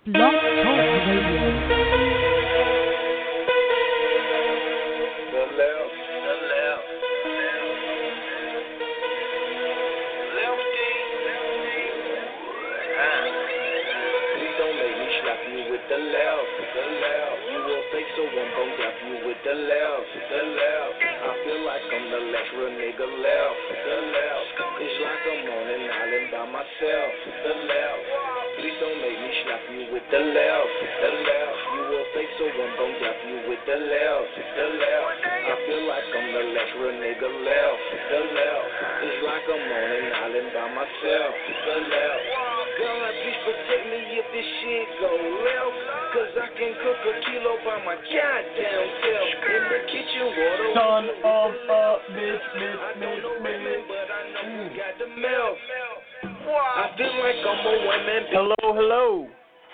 Blog Talk Radio. So I'm gon' drop you with the left. I feel like I'm the last real nigga left. It's like I'm on an island by myself. Please don't make me slap you with the left. You will fake, so I'm gon' drop you with the left. I feel like I'm the last real nigga left. It's like I'm on an island by myself. God, please protect me if this shit go left. Cause I can cook a kilo by my goddamn self. In the kitchen, water. Son of a bitch. I don't know women, but I know who got the milk. I feel like I'm a woman. Hello.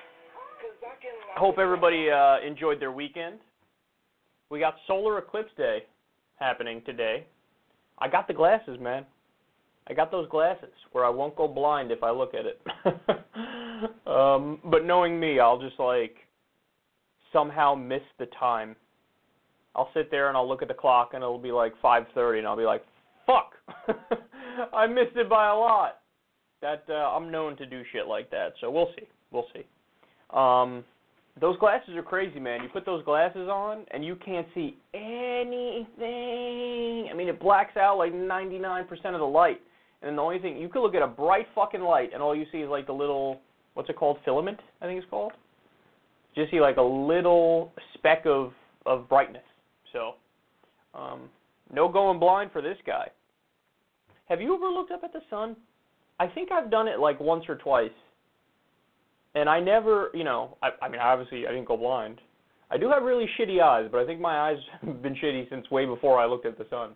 I hope everybody enjoyed their weekend. We got Solar Eclipse Day happening today. I got the glasses, man. I got those glasses where I won't go blind if I look at it. But knowing me, I'll just somehow miss the time. I'll sit there and I'll look at the clock and it'll be like 5:30 and I'll be like, fuck, I missed it by a lot. I'm known to do shit like that, so we'll see. Those glasses are crazy, man. You put those glasses on and you can't see anything. I mean, it blacks out like 99% of the light. And then the only thing, you could look at a bright fucking light and all you see is like the little, what's it called, filament, I think it's called. Just see like a little speck of brightness. So, no going blind for this guy. Have you ever looked up at the sun? I think I've done it like once or twice. And I never, I mean, obviously I didn't go blind. I do have really shitty eyes, but I think my eyes have been shitty since way before I looked at the sun.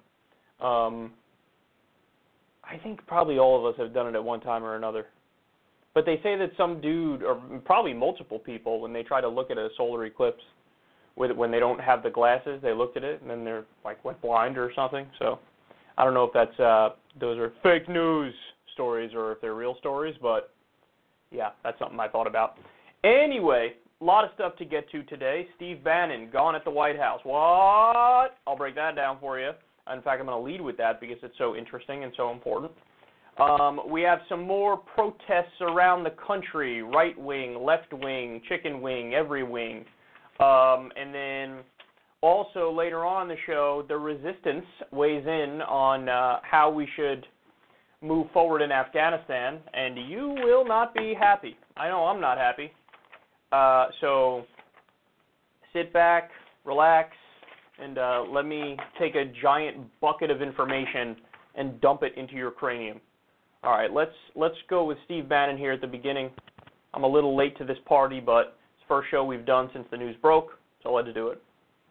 I think probably all of us have done it at one time or another. But they say that some dude, or probably multiple people, when they try to look at a solar eclipse, when they don't have the glasses, they looked at it and then they're like went blind or something. So I don't know if that's those are fake news stories or if they're real stories, but yeah, that's something I thought about. Anyway, a lot of stuff to get to today. Steve Bannon gone at the White House. What? I'll break that down for you. In fact, I'm going to lead with that because it's so interesting and so important. We have some more protests around the country, right wing, left wing, chicken wing, every wing. And then also later on in the show, the resistance weighs in on how we should move forward in Afghanistan, and you will not be happy. I know I'm not happy. So sit back, relax, and let me take a giant bucket of information and dump it into your cranium. All right, let's go with Steve Bannon here at the beginning. I'm a little late to this party, but it's the first show we've done since the news broke, so let's do it.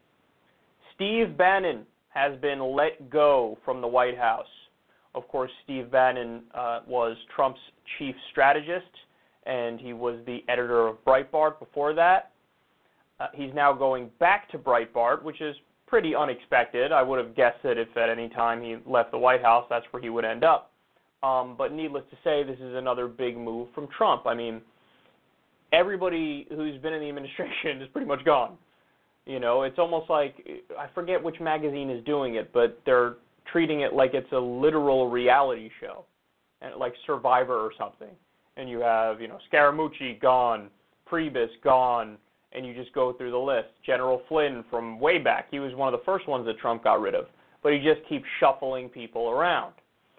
Steve Bannon has been let go from the White House. Of course, Steve Bannon was Trump's chief strategist, and he was the editor of Breitbart before that. He's now going back to Breitbart, which is pretty unexpected. I would have guessed that if at any time he left the White House, that's where he would end up. But needless to say, this is another big move from Trump. I mean, everybody who's been in the administration is pretty much gone. It's almost like, I forget which magazine is doing it, but they're treating it like it's a literal reality show, and like Survivor or something. And you have, Scaramucci gone, Priebus gone, and you just go through the list. General Flynn from way back, he was one of the first ones that Trump got rid of, but he just keeps shuffling people around.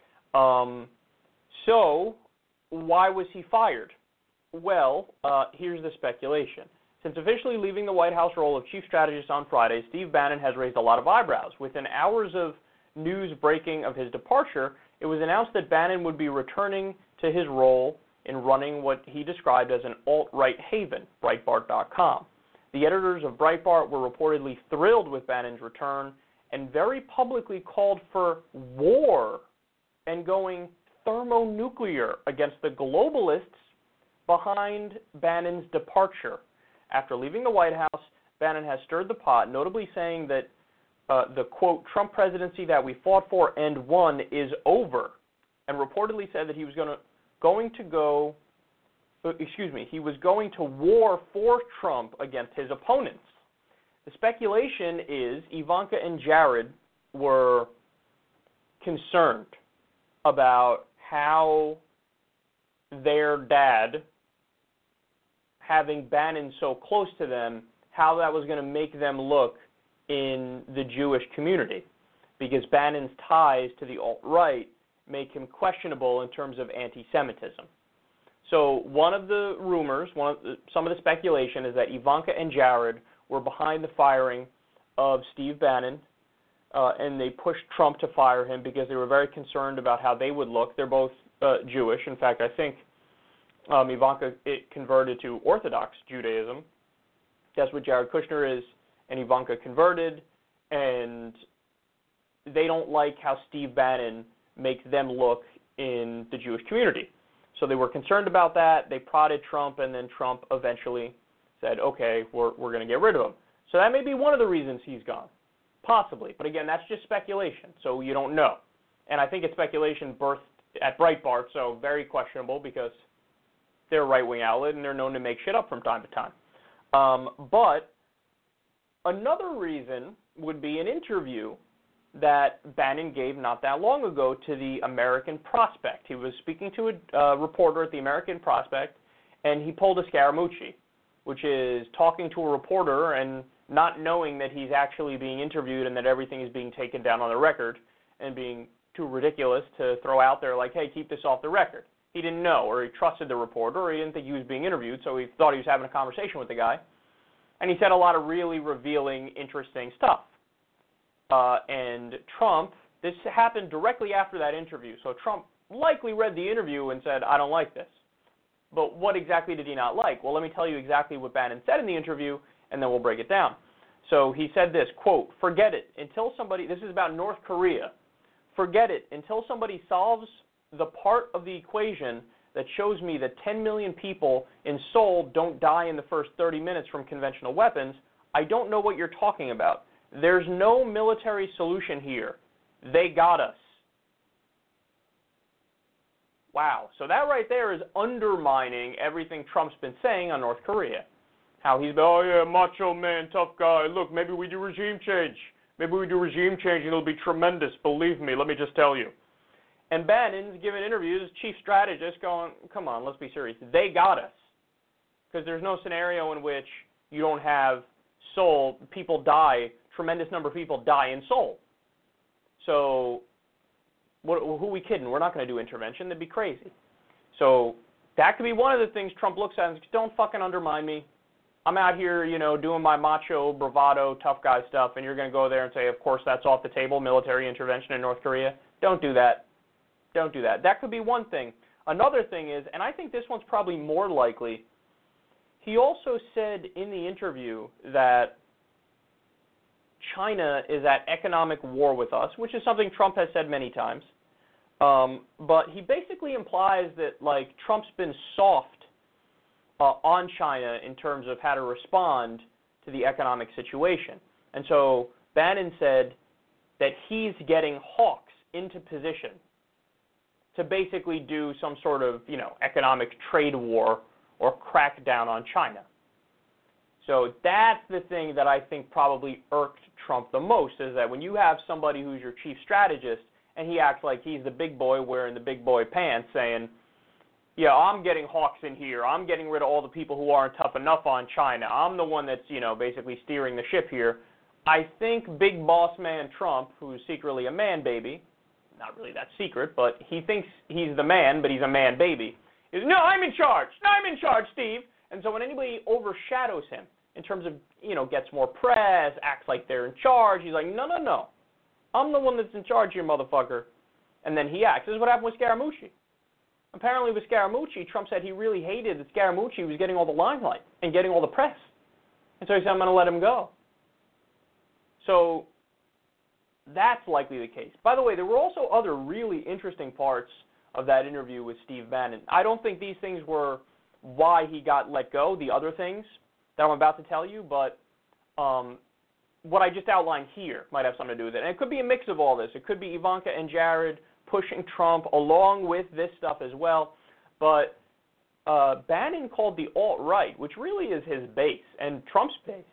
So why was he fired? Well, here's the speculation. Since officially leaving the White House role of chief strategist on Friday, Steve Bannon has raised a lot of eyebrows. Within hours of news breaking of his departure, it was announced that Bannon would be returning to his role in running what he described as an alt-right haven, Breitbart.com. The editors of Breitbart were reportedly thrilled with Bannon's return and very publicly called for war and going thermonuclear against the globalists behind Bannon's departure. After leaving the White House, Bannon has stirred the pot, notably saying that the, quote, Trump presidency that we fought for and won is over, and reportedly said that he was going to go he was going to war for Trump against his opponents. The speculation is Ivanka and Jared were concerned about how their dad, having Bannon so close to them, how that was going to make them look in the Jewish community, because Bannon's ties to the alt-right make him questionable in terms of anti-Semitism. So one of the rumors, some of the speculation is that Ivanka and Jared were behind the firing of Steve Bannon, and they pushed Trump to fire him because they were very concerned about how they would look. They're both Jewish. In fact, I think Ivanka converted to Orthodox Judaism. That's what Jared Kushner is, and Ivanka converted, and they don't like how Steve Bannon makes them look in the Jewish community. So they were concerned about that. They prodded Trump, and then Trump eventually said, okay, we're going to get rid of him. So that may be one of the reasons he's gone, possibly. But again, that's just speculation, so you don't know. And I think it's speculation birthed at Breitbart, so very questionable because they're a right-wing outlet, and they're known to make shit up from time to time. But another reason would be an interview that Bannon gave not that long ago to the American Prospect. He was speaking to a reporter at the American Prospect, and he pulled a Scaramucci, which is talking to a reporter and not knowing that he's actually being interviewed and that everything is being taken down on the record and being too ridiculous to throw out there like, hey, keep this off the record. He didn't know, or he trusted the reporter, or he didn't think he was being interviewed, so he thought he was having a conversation with the guy. And he said a lot of really revealing, interesting stuff. And Trump, this happened directly after that interview, so Trump likely read the interview and said, I don't like this. But what exactly did he not like? Well, let me tell you exactly what Bannon said in the interview, and then we'll break it down. So he said this, quote, forget it, until somebody, this is about North Korea, forget it, until somebody solves the part of the equation that shows me that 10 million people in Seoul don't die in the first 30 minutes from conventional weapons, I don't know what you're talking about. There's no military solution here. They got us. Wow. So that right there is undermining everything Trump's been saying on North Korea. How he's been, oh yeah, macho man, tough guy. Look, maybe we do regime change. Maybe we do regime change and it'll be tremendous. Believe me, let me just tell you. And Bannon's giving interviews, chief strategist, going, come on, let's be serious. They got us. Because there's no scenario in which you don't have Seoul, people die, tremendous number of people die in Seoul. So who are we kidding? We're not going to do intervention. That'd be crazy. So that could be one of the things Trump looks at and says, don't fucking undermine me. I'm out here, doing my macho, bravado, tough guy stuff, and you're going to go there and say, of course, that's off the table, military intervention in North Korea. Don't do that. Don't do that. That could be one thing. Another thing is, and I think this one's probably more likely, he also said in the interview that China is at economic war with us, which is something Trump has said many times. But he basically implies that, Trump's been soft on China in terms of how to respond to the economic situation. And so Bannon said that he's getting hawks into position to basically do some sort of, economic trade war or crackdown on China. So that's the thing that I think probably irked Trump the most, is that when you have somebody who's your chief strategist and he acts like he's the big boy wearing the big boy pants saying, yeah, I'm getting hawks in here. I'm getting rid of all the people who aren't tough enough on China. I'm the one that's, basically steering the ship here. I think big boss man Trump, who's secretly a man baby, not really that secret, but he thinks he's the man, but he's a man baby, is, no, I'm in charge. No, I'm in charge, Steve. And so when anybody overshadows him in terms of, gets more press, acts like they're in charge, he's like, no. I'm the one that's in charge here, motherfucker. And then he acts. This is what happened with Scaramucci. Apparently with Scaramucci, Trump said he really hated that Scaramucci was getting all the limelight and getting all the press. And so he said, I'm going to let him go. So that's likely the case. By the way, there were also other really interesting parts of that interview with Steve Bannon. I don't think these things were why he got let go, the other things that I'm about to tell you, but what I just outlined here might have something to do with it. And it could be a mix of all this. It could be Ivanka and Jared pushing Trump along with this stuff as well. But Bannon called the alt-right, which really is his base and Trump's base,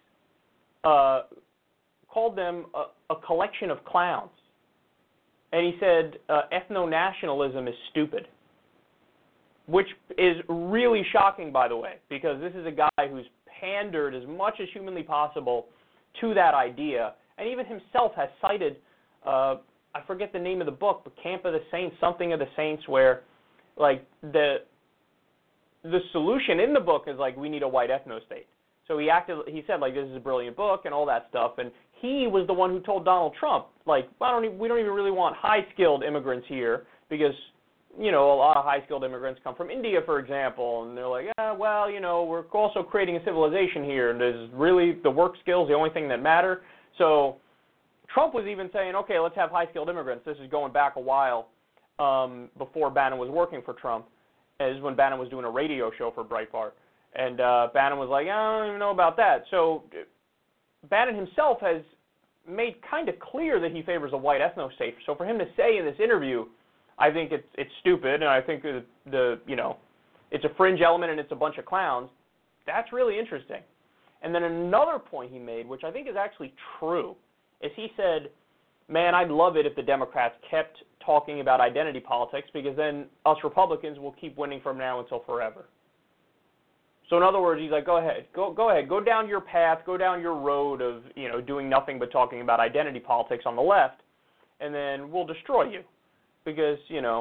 called them a collection of clowns. And he said ethno-nationalism is stupid, which is really shocking, by the way, because this is a guy who's pandered as much as humanly possible to that idea, and even himself has cited, I forget the name of the book, but Camp of the Saints, something of the Saints, where like the solution in the book is like we need a white ethno-state. So he said like this is a brilliant book and all that stuff, and he was the one who told Donald Trump like we don't even really want high-skilled immigrants here because a lot of high-skilled immigrants come from India, for example, and they're like, we're also creating a civilization here, and there's really the work skills the only thing that matter. So Trump was even saying, okay, let's have high-skilled immigrants. This is going back a while before Bannon was working for Trump. This is when Bannon was doing a radio show for Breitbart. And Bannon was like, I don't even know about that. So Bannon himself has made kind of clear that he favors a white ethno-state. So for him to say in this interview, I think it's stupid, and I think it's a fringe element and it's a bunch of clowns, that's really interesting. And then another point he made, which I think is actually true, is he said, man, I'd love it if the Democrats kept talking about identity politics because then us Republicans will keep winning from now until forever. So in other words, he's like, go ahead, go down your path, go down your road of doing nothing but talking about identity politics on the left, and then we'll destroy you. Because,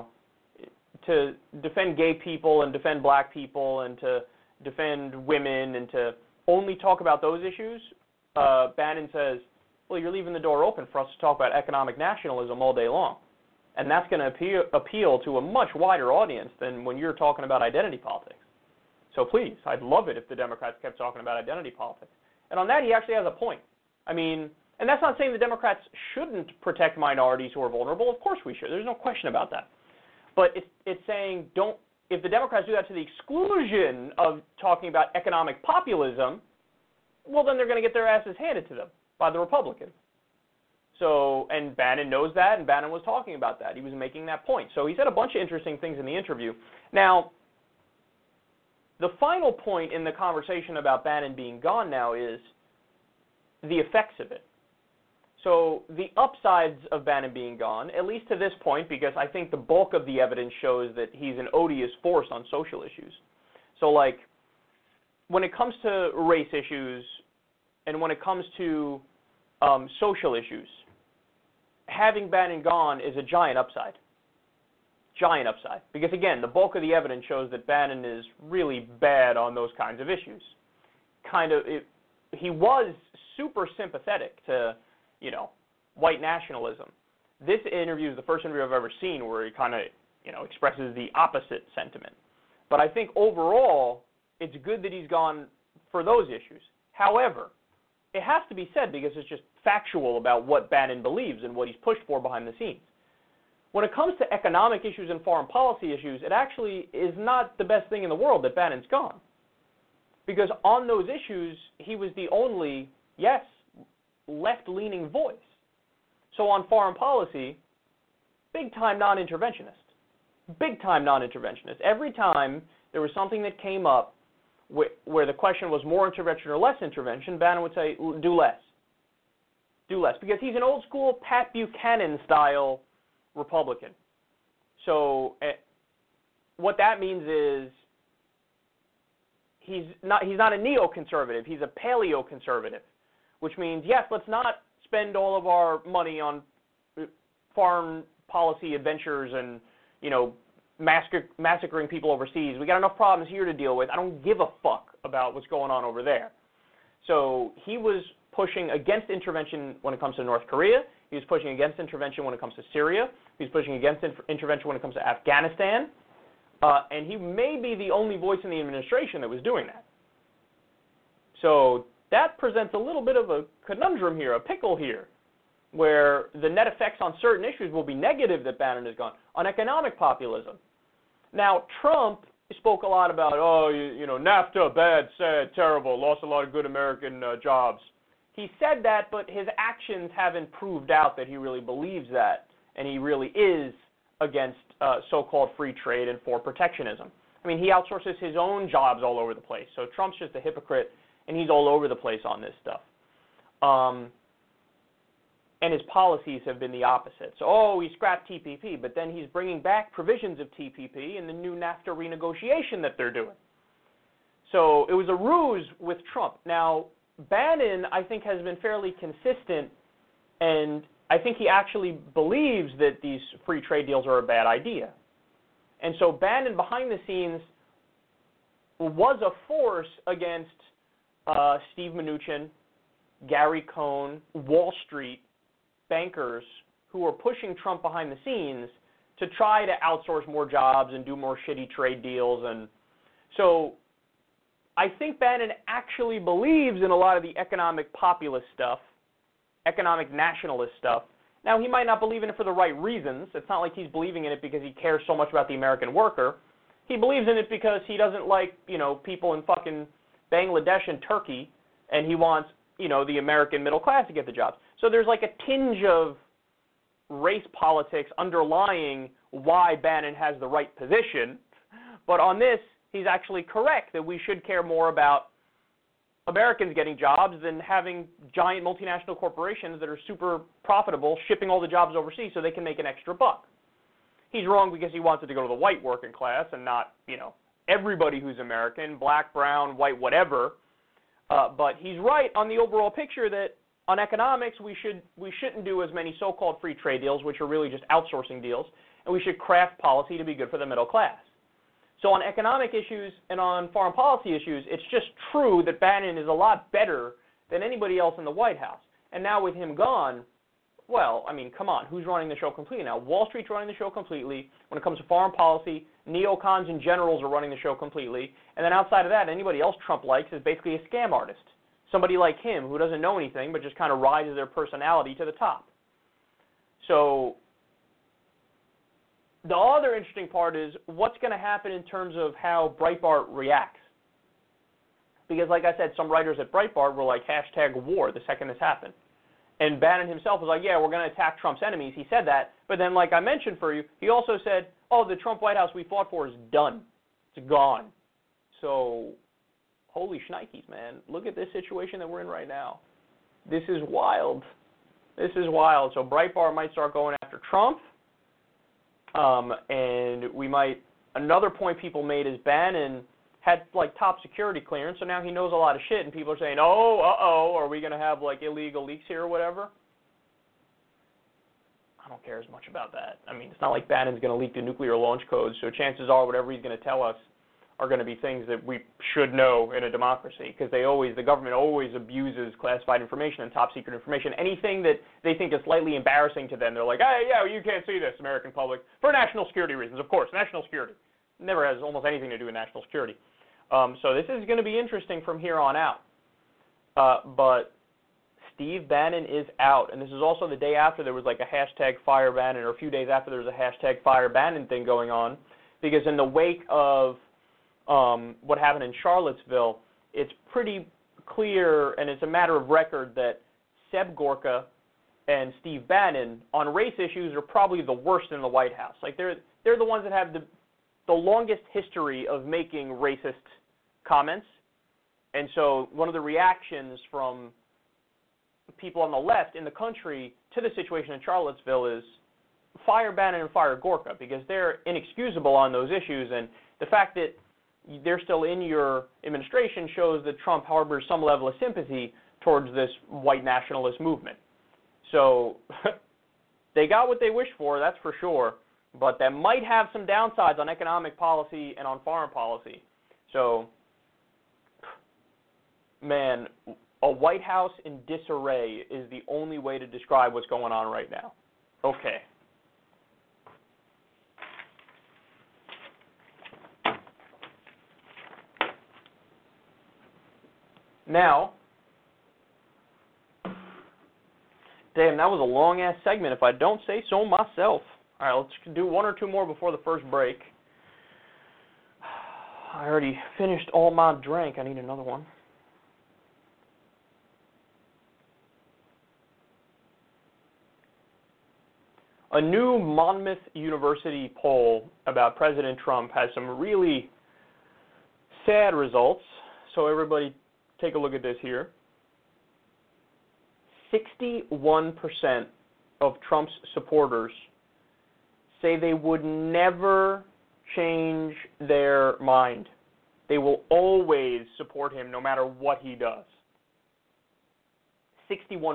to defend gay people and defend black people and to defend women and to only talk about those issues, Bannon says, well, you're leaving the door open for us to talk about economic nationalism all day long. And that's going to appeal to a much wider audience than when you're talking about identity politics. So please, I'd love it if the Democrats kept talking about identity politics. And on that, he actually has a point. I mean, and that's not saying the Democrats shouldn't protect minorities who are vulnerable. Of course we should. There's no question about that. But it's saying if the Democrats do that to the exclusion of talking about economic populism, well, then they're going to get their asses handed to them by the Republicans. So, and Bannon knows that, and Bannon was talking about that. He was making that point. So he said a bunch of interesting things in the interview. Now, the final point in the conversation about Bannon being gone now is the effects of it. So the upsides of Bannon being gone, at least to this point, because I think the bulk of the evidence shows that he's an odious force on social issues. So like when it comes to race issues and when it comes to social issues, having Bannon gone is a giant upside. Giant upside. Because again, the bulk of the evidence shows that Bannon is really bad on those kinds of issues. He was super sympathetic to white nationalism. This interview is the first interview I've ever seen where he kind of, expresses the opposite sentiment. But I think overall, it's good that he's gone for those issues. However, it has to be said because it's just factual about what Bannon believes and what he's pushed for behind the scenes. When it comes to economic issues and foreign policy issues, it actually is not the best thing in the world that Bannon's gone. Because on those issues, he was the only, yes, left-leaning voice. So on foreign policy, big-time non-interventionist. Big-time non-interventionist. Every time there was something that came up where the question was more intervention or less intervention, Bannon would say, do less. Do less. Because he's an old-school Pat Buchanan-style Republican. So what that means is he's not a neoconservative. He's a paleoconservative. Which means, yes, let's not spend all of our money on foreign policy adventures and, massacring people overseas. We got enough problems here to deal with. I don't give a fuck about what's going on over there. So he was pushing against intervention when it comes to North Korea. He was pushing against intervention when it comes to Syria. He was pushing against intervention when it comes to Afghanistan. And he may be the only voice in the administration that was doing that. So that presents a little bit of a conundrum here, a pickle here, where the net effects on certain issues will be negative that Bannon is gone. On economic populism. Now, Trump spoke a lot about, NAFTA, bad, sad, terrible, lost a lot of good American jobs. He said that, but his actions haven't proved out that he really believes that, and he really is against so-called free trade and for protectionism. I mean, he outsources his own jobs all over the place. So Trump's just a hypocrite, and he's all over the place on this stuff. And his policies have been the opposite. So, he scrapped TPP, but then he's bringing back provisions of TPP in the new NAFTA renegotiation that they're doing. So it was a ruse with Trump. Now, Bannon, I think, has been fairly consistent, and I think he actually believes that these free trade deals are a bad idea. And so Bannon, behind the scenes, was a force against Steve Mnuchin, Gary Cohn, Wall Street, bankers who were pushing Trump behind the scenes to try to outsource more jobs and do more shitty trade deals. And so I think Bannon actually believes in a lot of the economic populist stuff, economic nationalist stuff. Now, he might not believe in it for the right reasons. It's not like he's believing in it because he cares so much about the American worker. He believes in it because he doesn't like, people in fucking Bangladesh and Turkey, and he wants, the American middle class to get the jobs. So there's like a tinge of race politics underlying why Bannon has the right position. But on this, he's actually correct that we should care more about Americans getting jobs than having giant multinational corporations that are super profitable shipping all the jobs overseas so they can make an extra buck. He's wrong because he wants it to go to the white working class and not, everybody who's American, black, brown, white, whatever. But he's right on the overall picture that on economics we shouldn't do as many so-called free trade deals, which are really just outsourcing deals, and we should craft policy to be good for the middle class. So on economic issues and on foreign policy issues, it's just true that Bannon is a lot better than anybody else in the White House. And now with him gone, well, I mean, come on, who's running the show completely now? Wall Street's running the show completely. When it comes to foreign policy, neocons and generals are running the show completely. And then outside of that, anybody else Trump likes is basically a scam artist. Somebody like him who doesn't know anything but just kind of rises their personality to the top. So the other interesting part is what's going to happen in terms of how Breitbart reacts. Because like I said, some writers at Breitbart were like, #war the second this happened. And Bannon himself was like, yeah, we're going to attack Trump's enemies. He said that. But then, like I mentioned for you, he also said, oh, the Trump White House we fought for is done. It's gone. So, holy shnikes, man. Look at this situation that we're in right now. This is wild. This is wild. So Breitbart might start going after Trump. And we might, another point people made is Bannon had like top security clearance, so now he knows a lot of shit, and people are saying, oh, are we going to have like illegal leaks here or whatever? I don't care as much about that. I mean, it's not like Bannon's going to leak the nuclear launch codes, so chances are whatever he's going to tell us are going to be things that we should know in a democracy, because the government always abuses classified information and top secret information. Anything that they think is slightly embarrassing to them, they're like, hey, yeah, well, you can't see this, American public, for national security reasons. Of course, national security. Never has almost anything to do with national security. So this is going to be interesting from here on out. But Steve Bannon is out, and this is also the day after there was like a #fire Bannon, or a few days after there was a #fire Bannon thing going on, because in the wake of what happened in Charlottesville, it's pretty clear, and it's a matter of record, that Seb Gorka and Steve Bannon on race issues are probably the worst in the White House. Like they're the ones that have the longest history of making racist comments. And so one of the reactions from people on the left in the country to the situation in Charlottesville is fire Bannon and fire Gorka, because they're inexcusable on those issues. And the fact that they're still in your administration shows that Trump harbors some level of sympathy towards this white nationalist movement. So they got what they wished for, that's for sure. But that might have some downsides on economic policy and on foreign policy. So, man, a White House in disarray is the only way to describe what's going on right now. Okay. Now, damn, that was a long-ass segment if I don't say so myself. All right, let's do one or two more before the first break. I already finished all my drink. I need another one. A new Monmouth University poll about President Trump has some really sad results. So everybody take a look at this here. 61% of Trump's supporters say they would never change their mind. They will always support him no matter what he does. 61%.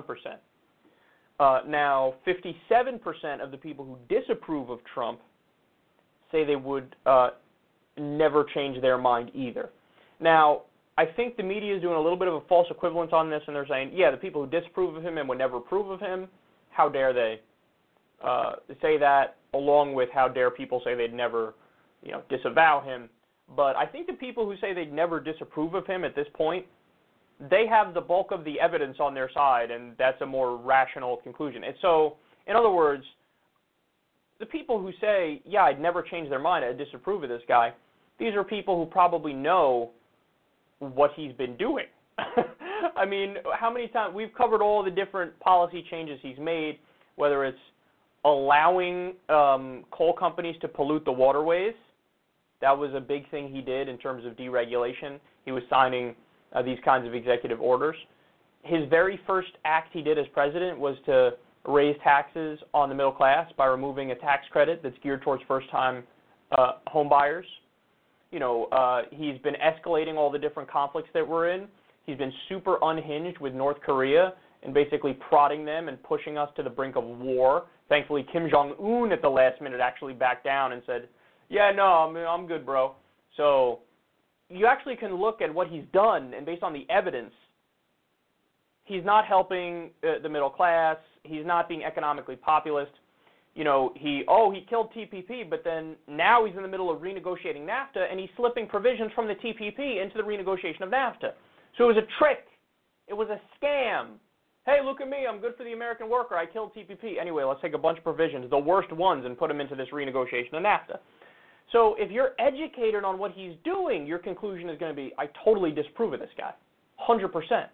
Now, 57% of the people who disapprove of Trump say they would never change their mind either. Now, I think the media is doing a little bit of a false equivalence on this, and they're saying, yeah, the people who disapprove of him and would never approve of him, how dare they say that, along with how dare people say they'd never, disavow him. But I think the people who say they'd never disapprove of him at this point, they have the bulk of the evidence on their side, and that's a more rational conclusion. And so, in other words, the people who say, yeah, I'd never change their mind, I'd disapprove of this guy, these are people who probably know what he's been doing. I mean, how many times we've covered all the different policy changes he's made, whether it's allowing coal companies to pollute the waterways. That was a big thing he did in terms of deregulation. He was signing these kinds of executive orders. His very first act he did as president was to raise taxes on the middle class by removing a tax credit that's geared towards first-time home buyers. He's been escalating all the different conflicts that we're in. He's been super unhinged with North Korea and basically prodding them and pushing us to the brink of war. Thankfully, Kim Jong-un at the last minute actually backed down and said, yeah, no, I'm good, bro. So you actually can look at what he's done, and based on the evidence, he's not helping the middle class. He's not being economically populist. He killed TPP, but then now he's in the middle of renegotiating NAFTA, and he's slipping provisions from the TPP into the renegotiation of NAFTA. So it was a trick. It was a scam. Hey, look at me. I'm good for the American worker. I killed TPP. Anyway, let's take a bunch of provisions, the worst ones, and put them into this renegotiation of NAFTA. So if you're educated on what he's doing, your conclusion is going to be, I totally disapprove of this guy, 100%.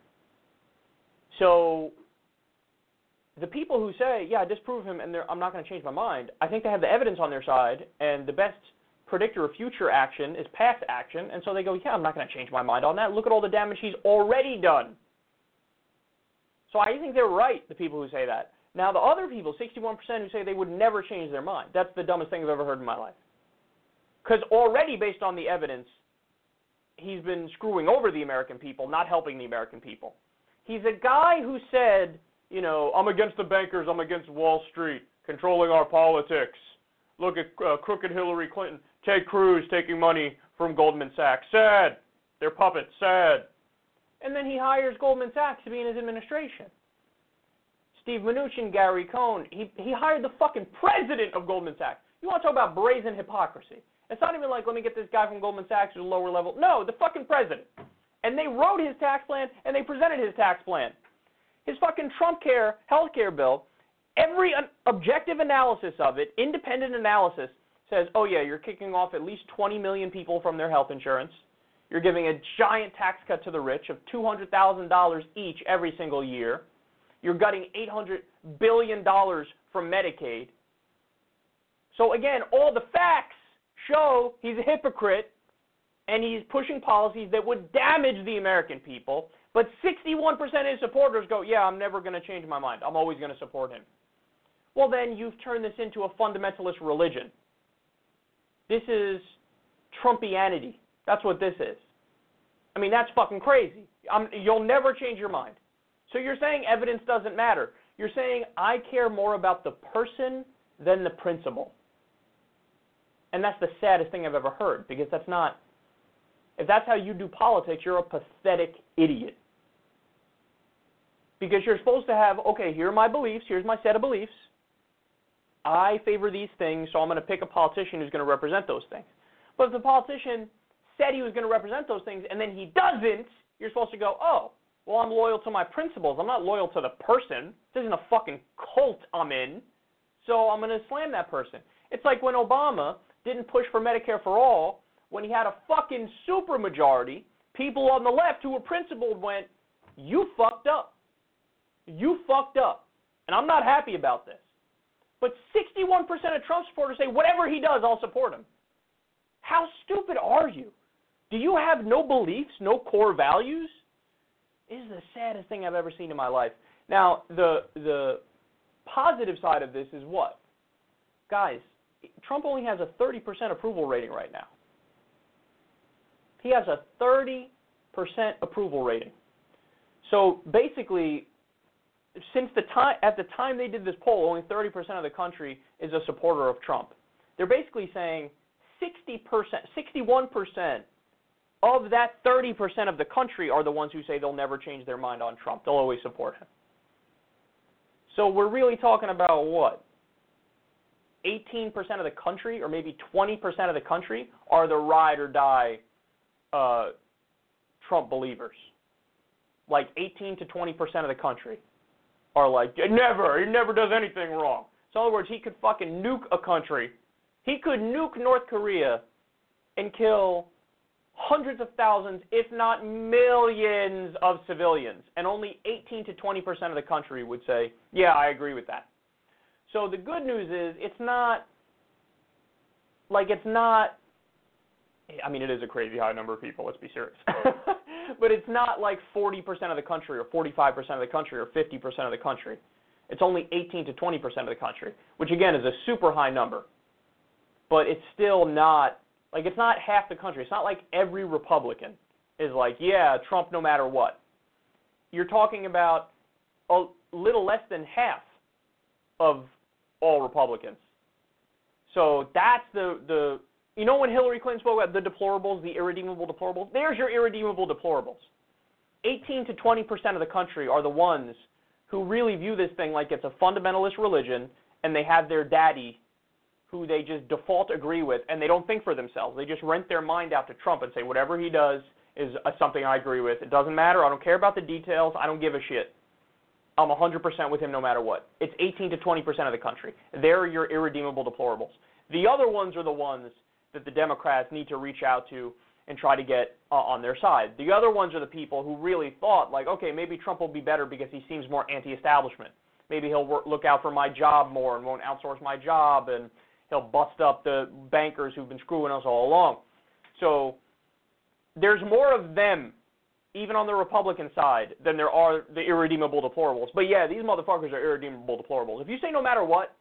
So the people who say, yeah, I disapprove of him and I'm not going to change my mind, I think they have the evidence on their side, and the best predictor of future action is past action, and so they go, yeah, I'm not going to change my mind on that. Look at all the damage he's already done. So I think they're right, the people who say that. Now, the other people, 61% who say they would never change their mind, that's the dumbest thing I've ever heard in my life. Because already, based on the evidence, he's been screwing over the American people, not helping the American people. He's a guy who said, I'm against the bankers, I'm against Wall Street, controlling our politics. Look at crooked Hillary Clinton, Ted Cruz taking money from Goldman Sachs. Sad. They're puppets. Sad. And then he hires Goldman Sachs to be in his administration. Steve Mnuchin, Gary Cohn, he hired the fucking president of Goldman Sachs. You want to talk about brazen hypocrisy? It's not even like, let me get this guy from Goldman Sachs who's a lower level. No, the fucking president. And they wrote his tax plan, and they presented his tax plan. His fucking Trump Care health care bill, every objective analysis of it, independent analysis, says, oh yeah, you're kicking off at least 20 million people from their health insurance. You're giving a giant tax cut to the rich of $200,000 each every single year. You're gutting $800 billion from Medicaid. So again, all the facts show he's a hypocrite, and he's pushing policies that would damage the American people. But 61% of his supporters go, yeah, I'm never going to change my mind. I'm always going to support him. Well, then you've turned this into a fundamentalist religion. This is Trumpianity. That's what this is. I mean, that's fucking crazy. You'll never change your mind. So you're saying evidence doesn't matter. You're saying I care more about the person than the principle. And that's the saddest thing I've ever heard, because that's not, if that's how you do politics, you're a pathetic idiot. Because you're supposed to have, okay, here are my beliefs, here's my set of beliefs. I favor these things, so I'm going to pick a politician who's going to represent those things. But if the politician said he was going to represent those things and then he doesn't, you're supposed to go, oh, well, I'm loyal to my principles. I'm not loyal to the person. This isn't a fucking cult I'm in, so I'm going to slam that person. It's like when Obama didn't push for Medicare for all, when he had a fucking supermajority, people on the left who were principled went, you fucked up. You fucked up. And I'm not happy about this. But 61% of Trump supporters say, whatever he does, I'll support him. How stupid are you? Do you have no beliefs, no core values? It is the saddest thing I've ever seen in my life. Now, the positive side of this is what? Guys, Trump only has a 30% approval rating right now. He has a 30% approval rating. So basically, at the time they did this poll, only 30% of the country is a supporter of Trump. They're basically saying 61% of that 30% of the country are the ones who say they'll never change their mind on Trump. They'll always support him. So we're really talking about what? 18% of the country, or maybe 20% of the country, are the ride or die Trump believers. Like 18 to 20% of the country are like, he never does anything wrong. So in other words, he could fucking nuke a country. He could nuke North Korea and kill hundreds of thousands, if not millions of civilians. And only 18 to 20% of the country would say, yeah, I agree with that. So the good news is it is a crazy high number of people, let's be serious. But it's not like 40% of the country or 45% of the country or 50% of the country. It's only 18 to 20% of the country, which again is a super high number. But it's still not, it's not half the country. It's not like every Republican is like, yeah, Trump no matter what. You're talking about a little less than half of all Republicans. So that's the you know when Hillary Clinton spoke about the deplorables, the irredeemable deplorables? There's your irredeemable deplorables. 18 to 20% of the country are the ones who really view this thing like it's a fundamentalist religion, and they have their daddy who they just default agree with, and they don't think for themselves. They just rent their mind out to Trump and say, whatever he does is something I agree with. It doesn't matter. I don't care about the details. I don't give a shit. I'm 100% with him no matter what. It's 18 to 20% of the country. They're your irredeemable deplorables. The other ones are the ones that the Democrats need to reach out to and try to get on their side. The other ones are the people who really thought, okay, maybe Trump will be better because he seems more anti-establishment. Maybe he'll look out for my job more and won't outsource my job, and he'll bust up the bankers who've been screwing us all along. So there's more of them, even on the Republican side, than there are the irredeemable deplorables. But yeah, these motherfuckers are irredeemable deplorables. If you say no matter what,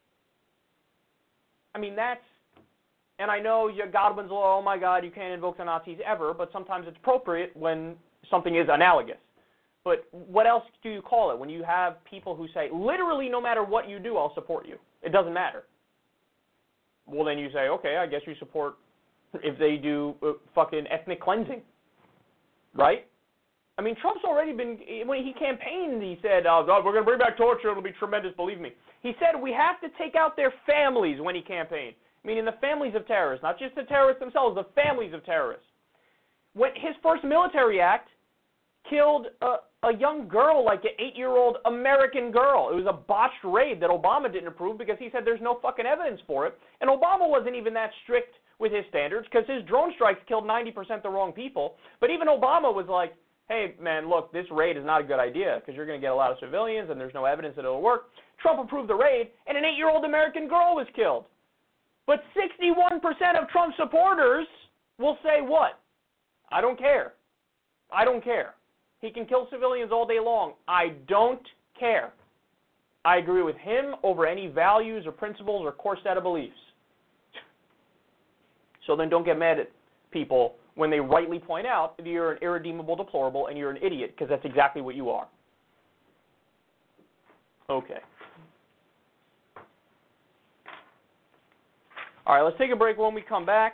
and I know Godwin's law, oh my God, you can't invoke the Nazis ever, but sometimes it's appropriate when something is analogous. But what else do you call it when you have people who say, literally no matter what you do, I'll support you. It doesn't matter. Well, then you say, okay, I guess you support if they do fucking ethnic cleansing, right? Trump's already been, when he campaigned, he said, we're going to bring back torture, it'll be tremendous, believe me. He said we have to take out their families when he campaigned, meaning the families of terrorists, not just the terrorists themselves, the families of terrorists. When his first military act killed a young girl, like an 8-year-old American girl. It was a botched raid that Obama didn't approve because he said there's no fucking evidence for it. And Obama wasn't even that strict with his standards because his drone strikes killed 90% the wrong people. But even Obama was like, hey, man, look, this raid is not a good idea because you're going to get a lot of civilians and there's no evidence that it'll work. Trump approved the raid, and an 8-year-old American girl was killed. But 61% of Trump supporters will say what? I don't care. I don't care. He can kill civilians all day long. I don't care. I agree with him over any values or principles or core set of beliefs. So then don't get mad at people when they rightly point out that you're an irredeemable deplorable and you're an idiot, because that's exactly what you are. Okay. All right, let's take a break. When we come back,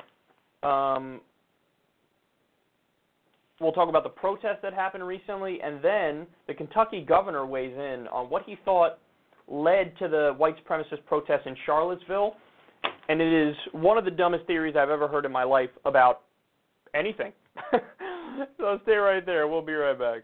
we'll talk about the protest that happened recently, and then the Kentucky governor weighs in on what he thought led to the white supremacist protests in Charlottesville. And it is one of the dumbest theories I've ever heard in my life about anything. So stay right there. We'll be right back.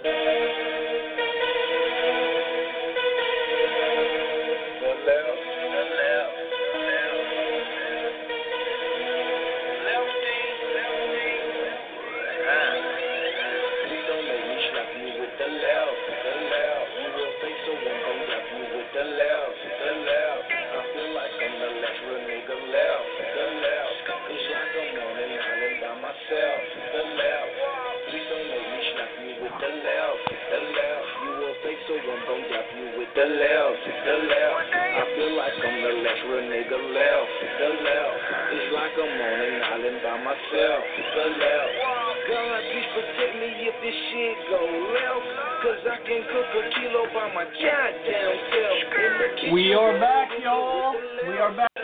We are back, y'all. We are back.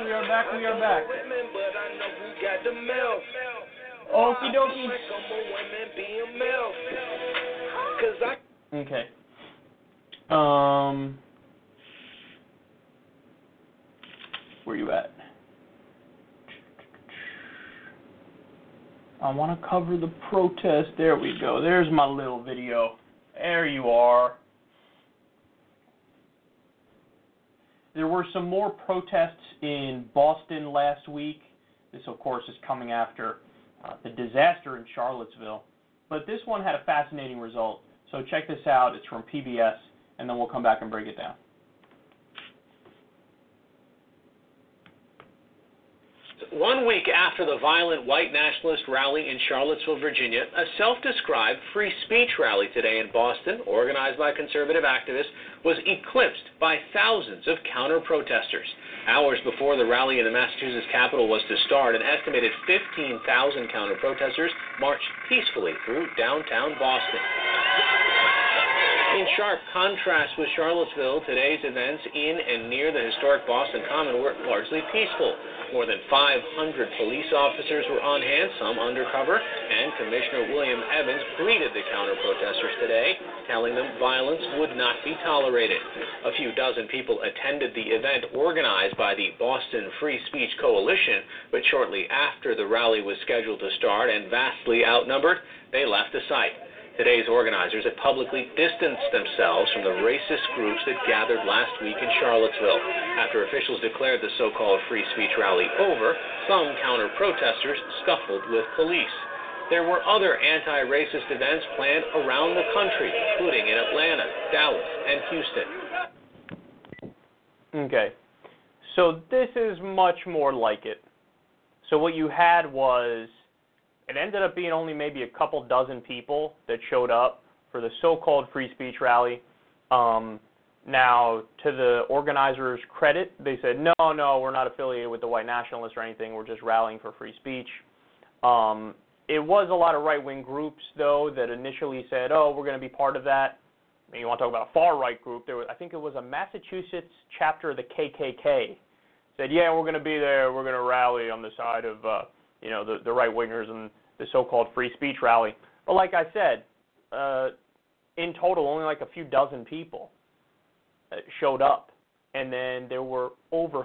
Okie dokie. Okay. Where you at? I want to cover the protest. There we go. There's my little video. There you are. There were some more protests in Boston last week. This, of course, is coming after the disaster in Charlottesville. But this one had a fascinating result. So check this out. It's from PBS, and then we'll come back and break it down. One week after the violent white nationalist rally in Charlottesville, Virginia, a self-described free speech rally today in Boston, organized by conservative activists, was eclipsed by thousands of counter-protesters. Hours before the rally in the Massachusetts Capitol was to start, an estimated 15,000 counter-protesters marched peacefully through downtown Boston. In sharp contrast with Charlottesville, today's events in and near the historic Boston Common were largely peaceful. More than 500 police officers were on hand, some undercover, and Commissioner William Evans greeted the counter-protesters today, telling them violence would not be tolerated. A few dozen people attended the event organized by the Boston Free Speech Coalition, but shortly after the rally was scheduled to start and vastly outnumbered, they left the site. Today's organizers have publicly distanced themselves from the racist groups that gathered last week in Charlottesville. After officials declared the so-called free speech rally over, some counter-protesters scuffled with police. There were other anti-racist events planned around the country, including in Atlanta, Dallas, and Houston. Okay, so this is much more like it. So what you had was, it ended up being only maybe a couple dozen people that showed up for the so-called free speech rally. Now, to the organizers' credit, they said, no, we're not affiliated with the white nationalists or anything. We're just rallying for free speech. It was a lot of right-wing groups, though, that initially said, oh, we're going to be part of that. I mean, you want to talk about a far-right group. I think it was a Massachusetts chapter of the KKK. Said, yeah, we're going to be there. We're going to rally on the side of the right-wingers and the so-called free speech rally. But like I said, in total, only like a few dozen people showed up. And then there were over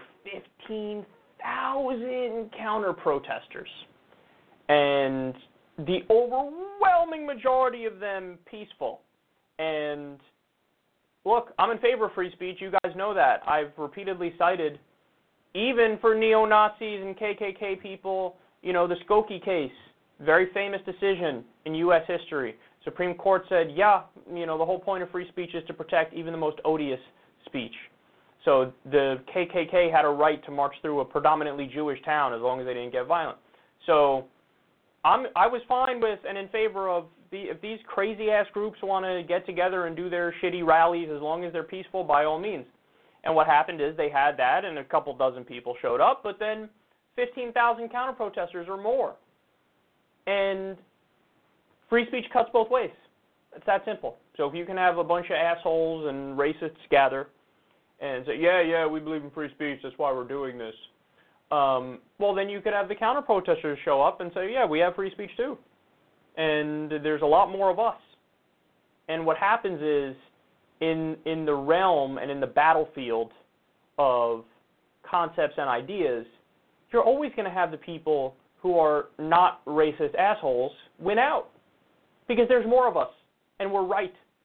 15,000 counter-protesters. And the overwhelming majority of them peaceful. And look, I'm in favor of free speech. You guys know that. I've repeatedly cited, even for neo-Nazis and KKK people, the Skokie case, very famous decision in U.S. history. Supreme Court said, the whole point of free speech is to protect even the most odious speech. So the KKK had a right to march through a predominantly Jewish town as long as they didn't get violent. So I was fine with and in favor of if these crazy-ass groups want to get together and do their shitty rallies, as long as they're peaceful, by all means. And what happened is they had that, and a couple dozen people showed up, but then 15,000 counter-protesters or more. And free speech cuts both ways. It's that simple. So if you can have a bunch of assholes and racists gather and say, yeah, we believe in free speech, that's why we're doing this, well, then you could have the counter-protesters show up and say, yeah, we have free speech too. And there's a lot more of us. And what happens is, in the realm and in the battlefield of concepts and ideas, you're always going to have the people who are not racist assholes win out. Because there's more of us, and we're right,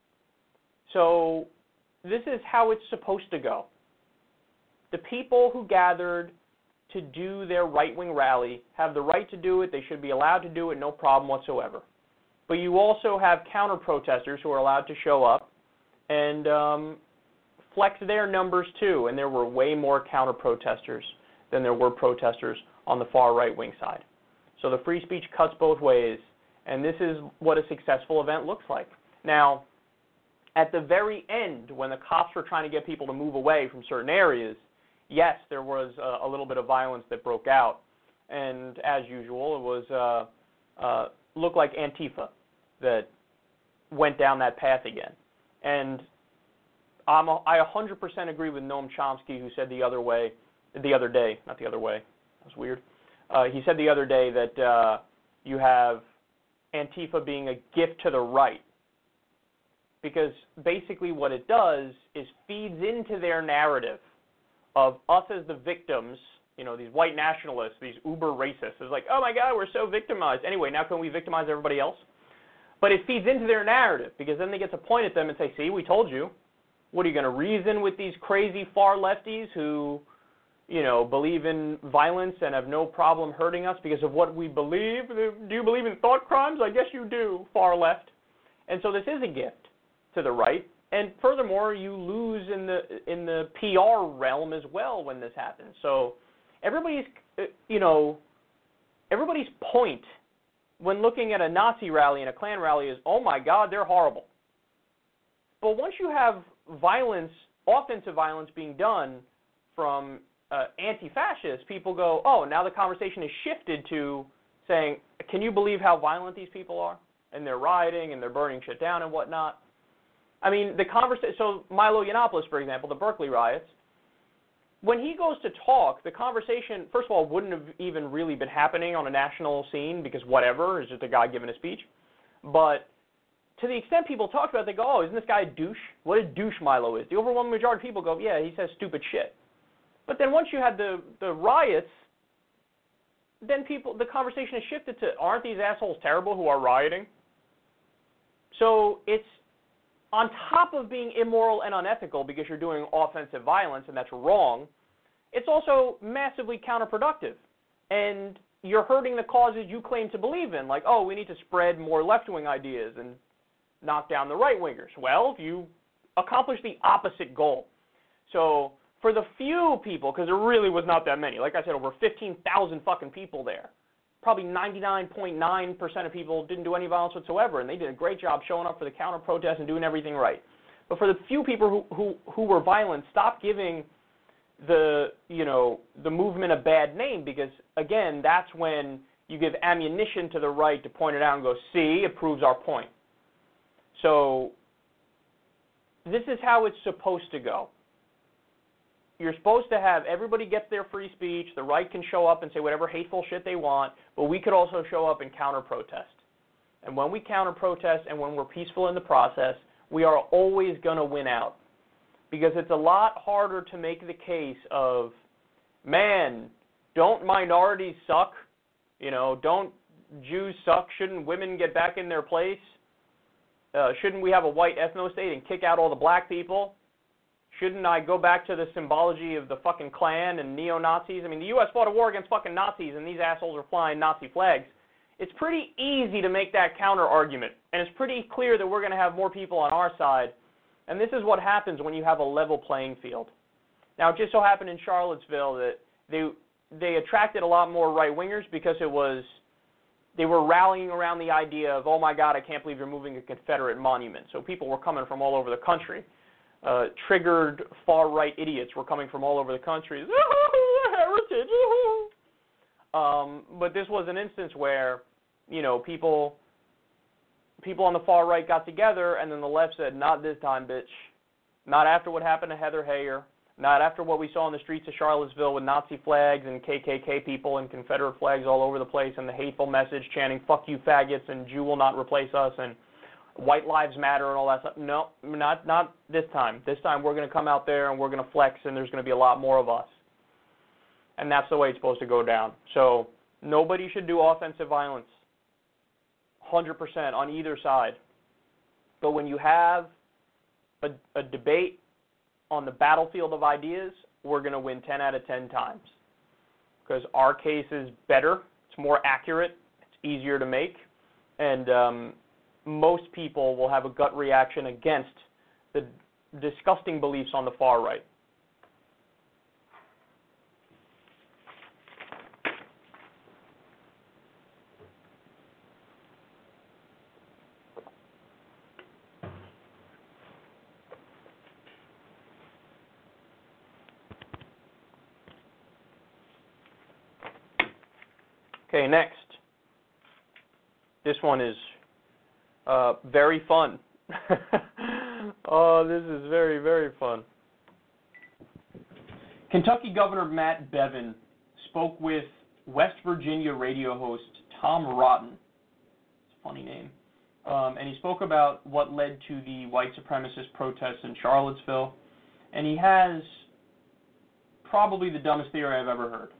So this is how it's supposed to go. The people who gathered to do their right-wing rally have the right to do it. They should be allowed to do it, no problem whatsoever. But you also have counter-protesters who are allowed to show up and flex their numbers too, and there were way more counter-protesters than there were protesters on the far right-wing side. So the free speech cuts both ways, and this is what a successful event looks like. Now, at the very end, when the cops were trying to get people to move away from certain areas, yes, there was a little bit of violence that broke out, and as usual, it was looked like Antifa that went down that path again. And I 100% agree with Noam Chomsky, who said the other day, not the other way, that was weird. He said the other day that you have Antifa being a gift to the right, because basically what it does is feeds into their narrative of us as the victims, you know, these white nationalists, these uber racists. It's like, oh my God, we're so victimized. Anyway, now can we victimize everybody else? But it feeds into their narrative, because then they get to point at them and say, see, we told you. What, are you going to reason with these crazy far lefties who, you know, believe in violence and have no problem hurting us because of what we believe? Do you believe in thought crimes? I guess you do, far left. And so this is a gift to the right. And furthermore, you lose in the PR realm as well when this happens. So everybody's point when looking at a Nazi rally and a Klan rally is, oh my God, they're horrible. But once you have violence, offensive violence being done from anti-fascists, people go, oh, now the conversation is shifted to saying, can you believe how violent these people are? And they're rioting and they're burning shit down and whatnot. I mean, so Milo Yiannopoulos, for example, the Berkeley riots, when he goes to talk, the conversation, first of all, wouldn't have even really been happening on a national scene because whatever, it's just a guy giving a speech. But to the extent people talk about it, they go, oh, isn't this guy a douche? What a douche Milo is. The overwhelming majority of people go, yeah, he says stupid shit. But then once you had the riots, then the conversation has shifted to, aren't these assholes terrible who are rioting? So it's, on top of being immoral and unethical because you're doing offensive violence and that's wrong, it's also massively counterproductive. And you're hurting the causes you claim to believe in, like, oh, we need to spread more left-wing ideas and knock down the right-wingers. Well, you accomplish the opposite goal. So for the few people, because there really was not that many, like I said, over 15,000 fucking people there, probably 99.9% of people didn't do any violence whatsoever, and they did a great job showing up for the counter-protest and doing everything right. But for the few people who were violent, stop giving the movement a bad name, because, again, that's when you give ammunition to the right to point it out and go, see, it proves our point. So this is how it's supposed to go. You're supposed to have everybody gets their free speech, the right can show up and say whatever hateful shit they want, but we could also show up and counter-protest. And when we counter-protest and when we're peaceful in the process, we are always going to win out. Because it's a lot harder to make the case of, man, don't minorities suck? You know, don't Jews suck? Shouldn't women get back in their place? Shouldn't we have a white ethno-state and kick out all the black people? Shouldn't I go back to the symbology of the fucking Klan and neo-Nazis? I mean, the U.S. fought a war against fucking Nazis, and these assholes are flying Nazi flags. It's pretty easy to make that counter-argument, and it's pretty clear that we're going to have more people on our side. And this is what happens when you have a level playing field. Now, it just so happened in Charlottesville that they attracted a lot more right-wingers because they were rallying around the idea of, oh my God, I can't believe you're moving a Confederate monument. So people were coming from all over the country. Triggered far-right idiots were coming from all over the country. Heritage. But this was an instance where, you know, people on the far right got together, and then the left said, not this time, bitch. Not after what happened to Heather Heyer. Not after what we saw in the streets of Charlottesville with Nazi flags and KKK people and Confederate flags all over the place and the hateful message chanting, fuck you faggots, and Jew will not replace us, and white lives matter and all that stuff. No, not this time. This time we're going to come out there and we're going to flex, and there's going to be a lot more of us. And that's the way it's supposed to go down. So nobody should do offensive violence, 100% on either side. But when you have a debate on the battlefield of ideas, we're going to win 10 out of 10 times. Because our case is better, it's more accurate, it's easier to make, and most people will have a gut reaction against the disgusting beliefs on the far right. Okay, next. This one is very fun. Oh, this is very, very fun. Kentucky Governor Matt Bevin spoke with West Virginia radio host Tom Rotten. It's a funny name. And he spoke about what led to the white supremacist protests in Charlottesville. And he has probably the dumbest theory I've ever heard.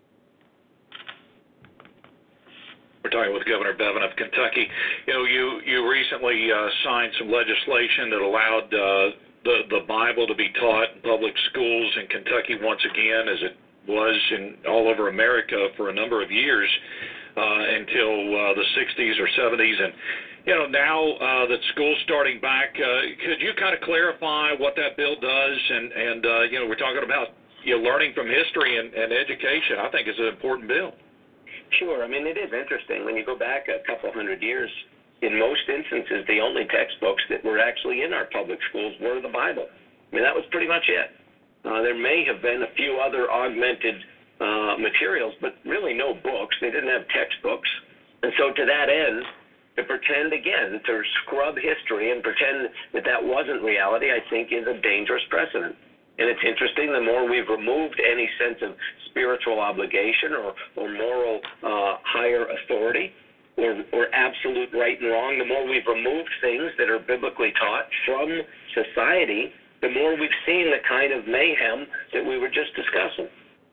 We're talking with Governor Bevin of Kentucky. You recently signed some legislation that allowed the Bible to be taught in public schools in Kentucky once again, as it was in all over America for a number of years until the 60s or 70s. And now that school's starting back, could you kind of clarify what that bill does? And we're talking about learning from history and education. I think is an important bill. Sure. I mean, it is interesting. When you go back a couple hundred years, in most instances, the only textbooks that were actually in our public schools were the Bible. I mean, that was pretty much it. There may have been a few other augmented materials, but really no books. They didn't have textbooks. And so to that end, to pretend, again, to scrub history and pretend that that wasn't reality, I think is a dangerous precedent. And it's interesting, the more we've removed any sense of spiritual obligation or moral higher authority or absolute right and wrong, the more we've removed things that are biblically taught from society, the more we've seen the kind of mayhem that we were just discussing.